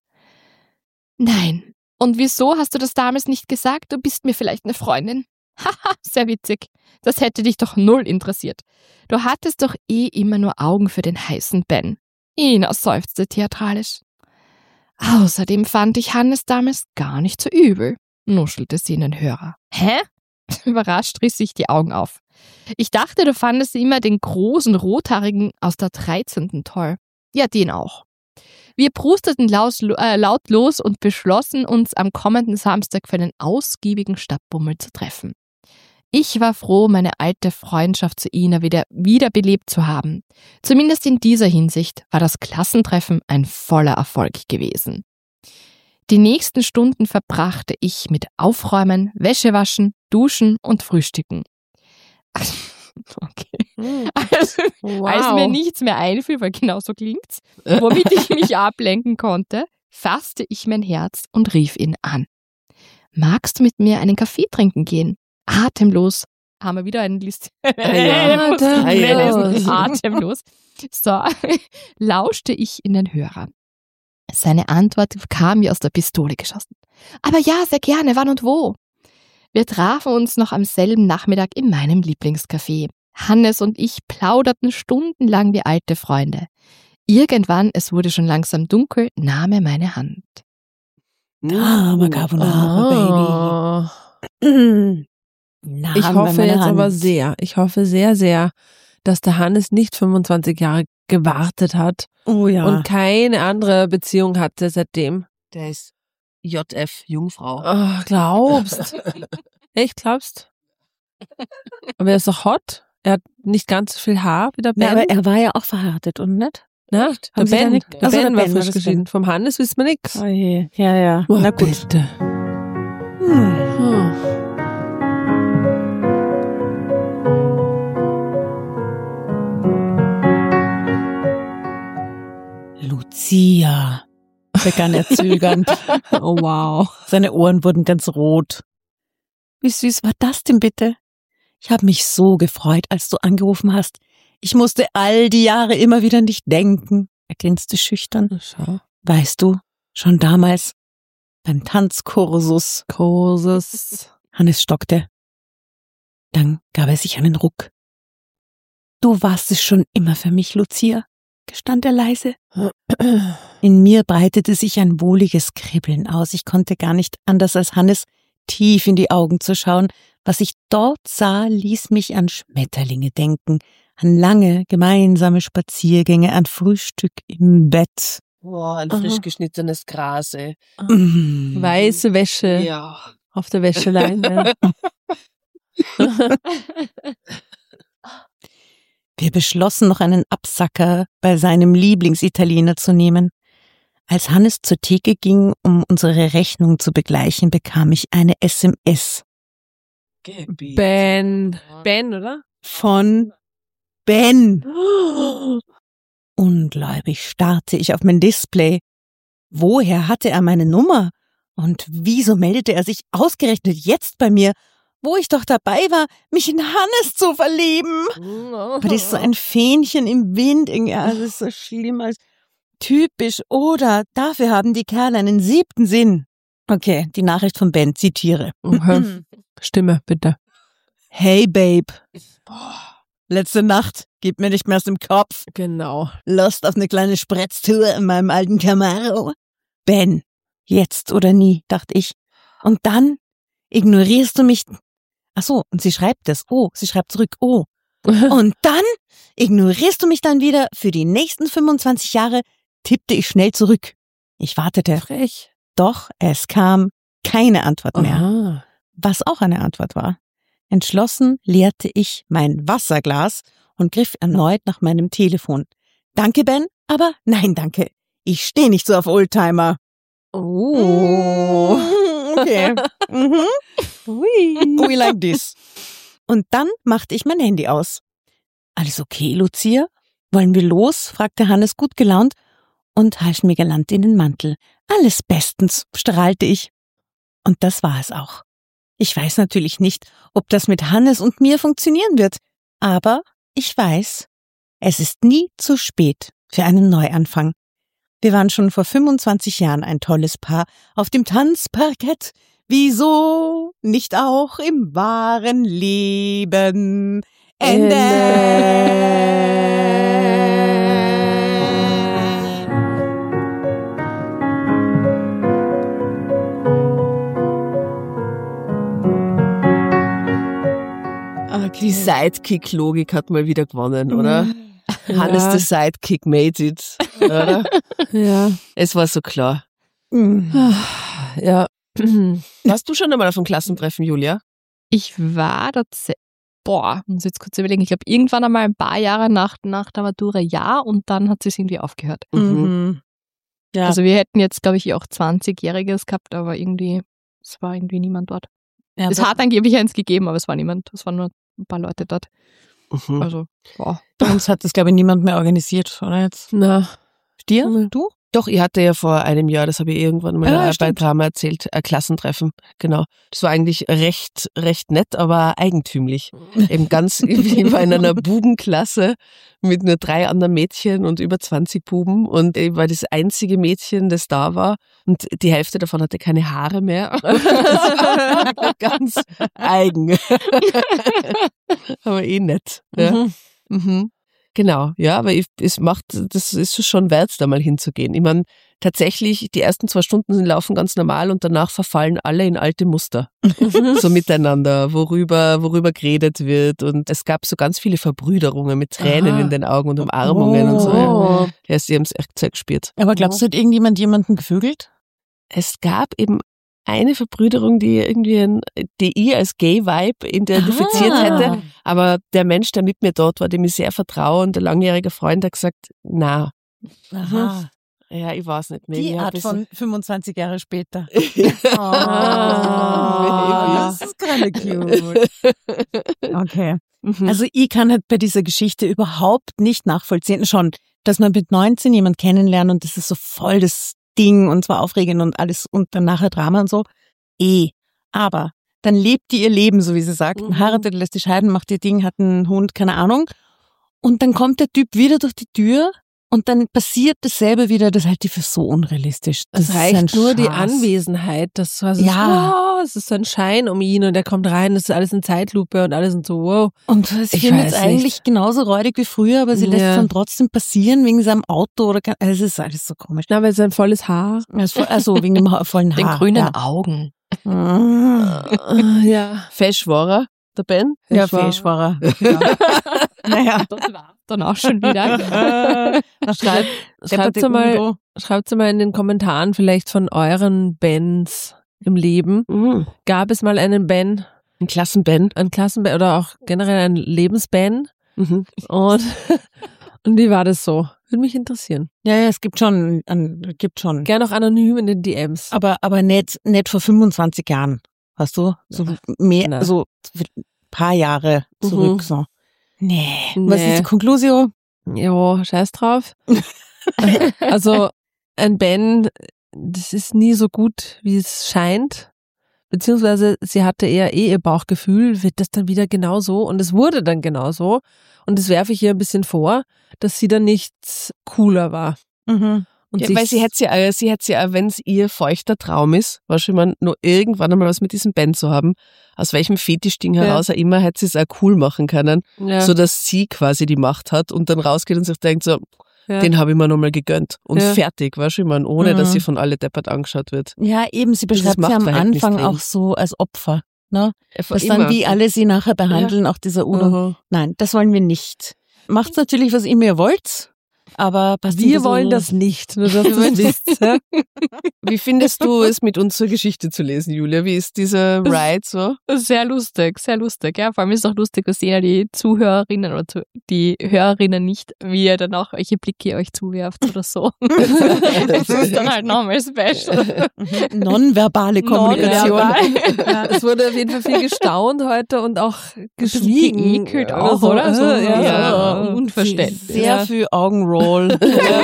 Nein. Und wieso hast du das damals nicht gesagt? Du bist mir vielleicht eine Freundin. Haha, sehr witzig. Das hätte dich doch null interessiert. Du hattest doch eh immer nur Augen für den heißen Ben. Ina seufzte theatralisch. Außerdem fand ich Hannes damals gar nicht so übel, nuschelte sie in den Hörer. Hä? Überrascht riss ich die Augen auf. Ich dachte, du fandest immer den großen Rothaarigen aus der dreizehnten toll. Ja, den auch. Wir prusteten laut, äh, laut los und beschlossen, uns am kommenden Samstag für einen ausgiebigen Stadtbummel zu treffen. Ich war froh, meine alte Freundschaft zu Ina wieder wiederbelebt zu haben. Zumindest in dieser Hinsicht war das Klassentreffen ein voller Erfolg gewesen. Die nächsten Stunden verbrachte ich mit Aufräumen, Wäschewaschen, Duschen und Frühstücken. Okay. Also, Wow. als mir nichts mehr einfiel, weil genau so klingt's, womit ich mich ablenken konnte, fasste ich mein Herz und rief ihn an. Magst du mit mir einen Kaffee trinken gehen? Atemlos. Haben wir wieder einen List. ja. Atemlos. Atemlos. So, lauschte ich in den Hörer. Seine Antwort kam wie aus der Pistole geschossen. Aber ja, sehr gerne, wann und wo? Wir trafen uns noch am selben Nachmittag in meinem Lieblingscafé. Hannes und ich plauderten stundenlang wie alte Freunde. Irgendwann, es wurde schon langsam dunkel, nahm er meine Hand. Drama Carbonara, Baby. Na, Ich haben wir hoffe meine jetzt Hand. aber sehr, ich hoffe sehr, sehr, dass der Hannes nicht fünfundzwanzig Jahre gewartet hat Oh ja. und keine andere Beziehung hatte seitdem. Der ist J F Jungfrau. Oh, glaubst? Echt, glaubst? Aber er ist doch hot. Er hat nicht ganz so viel Haar wie der Ben. Na, aber er war ja auch verheiratet, und nicht? Na, der Haben Sie da Ben, nicht- der Ach so, Ben der war Ben war frisch das geschieden. Ben. Vom Hannes wissen wir nichts. Oh je. Ja, ja. Oh, Na gut. bitte. Hm. Hm. Lucia, begann er zögernd. Oh, wow. Seine Ohren wurden ganz rot. Wie süß war das denn bitte? Ich habe mich so gefreut, als du angerufen hast. Ich musste all die Jahre immer wieder an dich denken. Er grinste schüchtern. Schau. Weißt du, schon damals beim Tanzkursus. Kurses. Hannes stockte. Dann gab er sich einen Ruck. Du warst es schon immer für mich, Lucia, gestand er leise. In mir breitete sich ein wohliges Kribbeln aus. Ich konnte gar nicht anders als Hannes tief in die Augen zu schauen. Was ich dort sah, ließ mich an Schmetterlinge denken, an lange gemeinsame Spaziergänge, an Frühstück im Bett. Boah, ein Aha. frisch geschnittenes Gras, ey. Mm. Weiße Wäsche Ja. auf der Wäscheleine. Wir beschlossen, noch einen Absacker bei seinem Lieblingsitaliener zu nehmen. Als Hannes zur Theke ging, um unsere Rechnung zu begleichen, bekam ich eine S M S Ben. Ben, oder? von Ben. Ungläubig starrte ich auf mein Display. Woher hatte er meine Nummer? Und wieso meldete er sich ausgerechnet jetzt bei mir, wo ich doch dabei war, mich in Hannes zu verlieben? Aber das ist so ein Fähnchen im Wind, irgendwie, also das ist so schlimm als typisch. Oder dafür haben die Kerle einen siebten Sinn. Okay, die Nachricht von Ben, zitiere. Okay. Stimme, bitte. Hey Babe, letzte Nacht, gib mir nicht mehr aus dem Kopf. Genau. Lust auf eine kleine Spretztour in meinem alten Camaro? Ben, jetzt oder nie, dachte ich. Und dann ignorierst du mich. Ach so, und sie schreibt es. Oh, sie schreibt zurück. Oh. Und dann ignorierst du mich dann wieder für die nächsten fünfundzwanzig Jahre, tippte ich schnell zurück. Ich wartete. Frech. Doch es kam keine Antwort mehr. Aha. Was auch eine Antwort war. Entschlossen leerte ich mein Wasserglas und griff erneut nach meinem Telefon. Danke, Ben, aber nein, danke. Ich stehe nicht so auf Oldtimer. Oh. Okay. Mhm. Ui. We like this. Und dann machte ich mein Handy aus. Alles okay, Lucia? Wollen wir los? Fragte Hannes gut gelaunt und half mir galant in den Mantel. Alles bestens, strahlte ich. Und das war es auch. Ich weiß natürlich nicht, ob das mit Hannes und mir funktionieren wird, aber ich weiß, es ist nie zu spät für einen Neuanfang. Wir waren schon vor fünfundzwanzig Jahren ein tolles Paar auf dem Tanzparkett. Wieso nicht auch im wahren Leben? Ende. Die Sidekick-Logik hat mal wieder gewonnen, oder? Ja. Hannes the Sidekick made it, oder? Ja. Es war so klar. Mhm. Ja. Warst du schon einmal auf dem Klassentreffen, Julia? Ich war tatsächlich, boah, muss jetzt kurz überlegen, ich glaube irgendwann einmal ein paar Jahre nach, nach der Matura ja und dann hat es irgendwie aufgehört. Mhm. Ja. Also wir hätten jetzt, glaube ich, auch zwanzigjähriges gehabt, aber irgendwie, es war irgendwie niemand dort. Ja, Es aber hat angeblich eins gegeben, aber es war niemand. Es waren nur ein paar Leute dort. Mhm. Also, wow. bei uns hat das, glaube ich, niemand mehr organisiert, oder jetzt? Na, Dir? Mhm. Du? doch, ich hatte ja vor einem Jahr, das habe ich irgendwann mal Ah, bei stimmt. Drama erzählt, ein Klassentreffen. Genau. Das war eigentlich recht, recht nett, aber eigentümlich. Eben ganz, ich war in einer Bubenklasse mit nur drei anderen Mädchen und über zwanzig Buben und ich war das einzige Mädchen, das da war und die Hälfte davon hatte keine Haare mehr. Das war ganz eigen. Aber eh nett. Ja. Mhm. Mhm. Genau, ja, aber ich, es macht, das ist schon wert, da mal hinzugehen. Ich meine, tatsächlich, die ersten zwei Stunden laufen ganz normal und danach verfallen alle in alte Muster. So miteinander, worüber, worüber geredet wird. Und es gab so ganz viele Verbrüderungen mit Tränen Aha. in den Augen und Umarmungen und so. Ja, Oh. ja sie haben es echt sehr gespürt. Aber glaubst du, hat irgendjemand jemanden gevögelt? Es gab eben eine Verbrüderung, die irgendwie ein, die ich als Gay-Vibe identifiziert Ah. hätte. Aber der Mensch, der mit mir dort war, dem ich sehr vertraue und der langjährige Freund hat gesagt, na, Aha. ja, ich weiß nicht mehr. Die Ich hab Art ein von fünfundzwanzig Jahre später. Ah, das ist gerade cute. Okay. bisschen- Also ich kann halt bei dieser Geschichte überhaupt nicht nachvollziehen. Schon, dass man mit neunzehn jemand kennenlernt und das ist so voll das Ding und zwar aufregend und alles und dann nachher Drama und so. Eh. Aber dann lebt die ihr Leben, so wie sie sagt. Mhm. Heiratet, lässt die scheiden, macht ihr Ding, hat einen Hund, keine Ahnung. Und dann kommt der Typ wieder durch die Tür und dann passiert dasselbe wieder. Das halte ich für so unrealistisch. Das Es ist reicht ein nur die Schatz. Anwesenheit. Das war so, Ja. wow, es ist so ein Schein um ihn und er kommt rein, es ist alles in Zeitlupe und alles und so, wow. Und sie Ich findet es weiß eigentlich nicht. genauso räudig wie früher, aber sie lässt Ja. es dann trotzdem passieren wegen seinem Auto oder kann, also es ist alles so komisch. Na, weil sein volles Haar. Also, also wegen dem ha- vollen Den Haar. grünen ja. Augen. Ah. Ja. Fesch war er, der Ben. Ja, Das war- Fesch war er. Ja. Naja. Das war dann auch schon wieder. Schreibt, schreibt mal, schreibt mal in den Kommentaren vielleicht von euren Bens im Leben. Mhm. Gab es mal einen Ben, Ein Klassen-Ben. einen Klassenben oder auch generell einen Lebensben? Mhm. Und, und wie war das so? Würde mich interessieren. Ja, ja, es gibt schon, an, gibt schon. Gerne auch anonym in den D Ms. Aber, aber nicht, nicht vor fünfundzwanzig Jahren. Weißt du? So mehr, Nein. so ein paar Jahre zurück, Mhm. so. Nee. Was Nee. ist die Konklusio? Ja, scheiß drauf. Also ein Ben, das ist nie so gut, wie es scheint. Beziehungsweise sie hatte eher eh ihr Bauchgefühl, wird das dann wieder genauso und es wurde dann genauso. Und das werfe ich ihr ein bisschen vor, dass sie dann nicht cooler war. Mhm. Ja, Und sich- weil sie hätte ja, äh, sie hätte ja, wenn es ihr feuchter Traum ist, war schon mal nur irgendwann einmal was mit diesem Ben zu haben, aus welchem Fetischding Ja. heraus auch immer, hätte sie es auch cool machen können, ja, so dass sie quasi die Macht hat und dann rausgeht und sich denkt so, ja. den habe ich mir nochmal gegönnt und Ja. fertig, weißt du, ich meine, ohne Mhm. dass sie von alle deppert angeschaut wird. Ja, eben, sie Dieses beschreibt sie am Machtverhältnis Anfang drin. auch so als Opfer. Ne? Dass Immer. dann die alle sie nachher behandeln, auch dieser Udo. Mhm. Nein, das wollen wir nicht. Macht natürlich, was ihr mir wollt, aber passt Wir ein bisschen- wollen das nicht, nur dass du es wisst. Ja? Wie findest du es, mit uns zur Geschichte zu lesen, Julia? Wie ist dieser Das- Ride so? Sehr lustig, sehr lustig. Ja, vor allem ist es auch lustig, dass sehen ja die Zuhörerinnen oder zu, die Hörerinnen nicht, wie ihr dann auch welche Blicke ihr euch zuwerft oder so. Das ist dann halt nochmal special. Mhm. Nonverbale Kommunikation. Nonverbal. Ja, es wurde auf jeden Fall viel gestaunt heute und auch bisschen geschwiegen. geekelt oder auch, so. oder? So, Äh, ja, ja, so. unverständlich. Sehr Ja. viel Augenroll.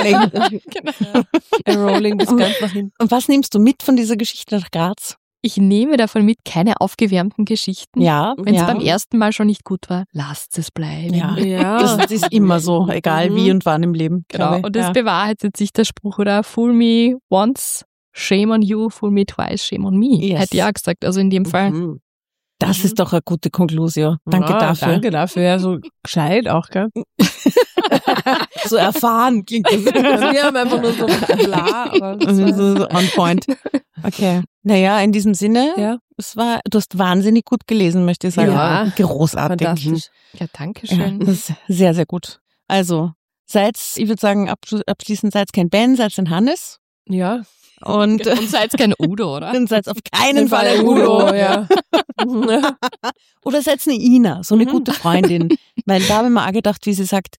Ein Rolling bis ganz nach hinten. Und was nimmst du mit von dieser Geschichte nach Graz? Ich nehme davon mit keine aufgewärmten Geschichten. Ja, Wenn es ja. beim ersten Mal schon nicht gut war, lasst es bleiben. Ja. Ja. Das ist immer so, egal Mhm. wie und wann im Leben. Genau. glaube ich. Und das ja. bewahrheitet sich der Spruch, oder? Fool me once, shame on you, fool me twice, shame on me. Yes. Hätte ich auch gesagt. Also in dem Fall. Mhm. Das ist doch eine gute Konklusio. Danke Ja, dafür. Danke dafür. Ja, so gescheit auch, gell? So erfahren klingt das. Also wir haben einfach nur so bla, aber das Also war, so, so on point. Okay. Naja, in diesem Sinne, ja, es war, du hast wahnsinnig gut gelesen, möchte ich sagen. Ja. Großartig. fantastisch. Ja, danke Ja, schön. das ist sehr, sehr gut. Also, seid, ich würde sagen, abschlu- abschließend seid kein Ben, seid ein Hannes. Ja. Und, Und seid kein Udo, oder? und seid auf keinen Fall ein Udo, Udo. ja. Oder seid eine Ina, so eine Mhm. gute Freundin. Weil da habe ich mir auch gedacht, wie sie sagt,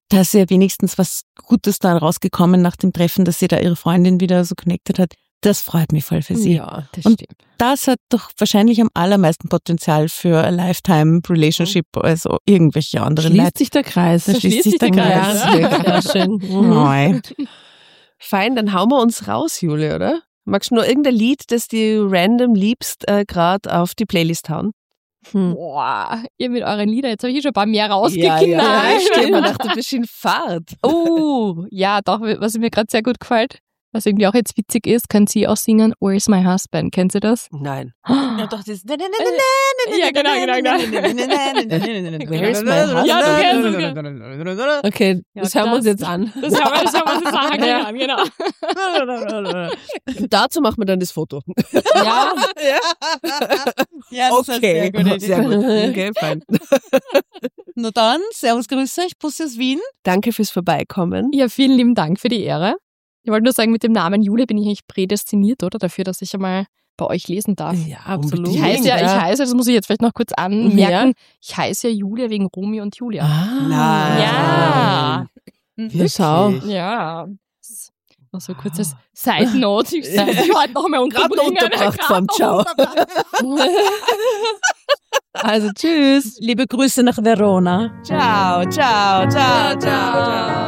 da ist ja wenigstens was Gutes da rausgekommen nach dem Treffen, dass sie da ihre Freundin wieder so connected hat. Das freut mich voll für sie. Ja, das Und stimmt. das hat doch wahrscheinlich am allermeisten Potenzial für a Lifetime Relationship, also irgendwelche anderen Schließt Leute. sich der Kreis. Da schließt sich der Kreis. Ja, schön. Mhm. Neu. Fein, dann hauen wir uns raus, Julia, oder? Magst du nur irgendein Lied, das du random liebst, äh, gerade auf die Playlist hauen? Hm. Boah, ihr mit euren Liedern, jetzt habe ich schon ein paar mehr rausgeknallt. stimmt. Man dachte, du bist in Fahrt. Oh, ja, doch, was mir gerade sehr gut gefällt, was irgendwie auch jetzt witzig ist, können Sie auch singen Where's My Husband? Kennen Sie das? Nein. Ja, doch, das Ja, genau, genau, genau. Where's my husband? Ja, du kennst es. Okay, Ja, das hören wir uns das- jetzt an. Das haben wir, das haben wir zusammen Ja. an, genau. Dazu machen wir dann das Foto. Ja, Ja, das ist eine sehr gute Idee. Sehr gut. Okay, fein. Na dann, servus, grüß euch, Bussi aus Wien. Danke fürs Vorbeikommen. ja, vielen lieben Dank für die Ehre. Ich wollte nur sagen, mit dem Namen Julia bin ich eigentlich prädestiniert, oder? Dafür, dass ich einmal bei euch lesen darf. Ja, absolut. Ich heiße ja, ich heiße, das muss ich jetzt vielleicht noch kurz anmerken, ich heiße ja Julia wegen Romeo und Julia. Ah, Nein. Ja. Ja, schau. Ja. Das noch so ein kurzes Side Note. Ich wollte ich heute noch einmal Gerade unterbringen. unterbracht vom Ciao. Also tschüss. Liebe Grüße nach Verona. Ciao, ciao, ciao, ciao, ciao.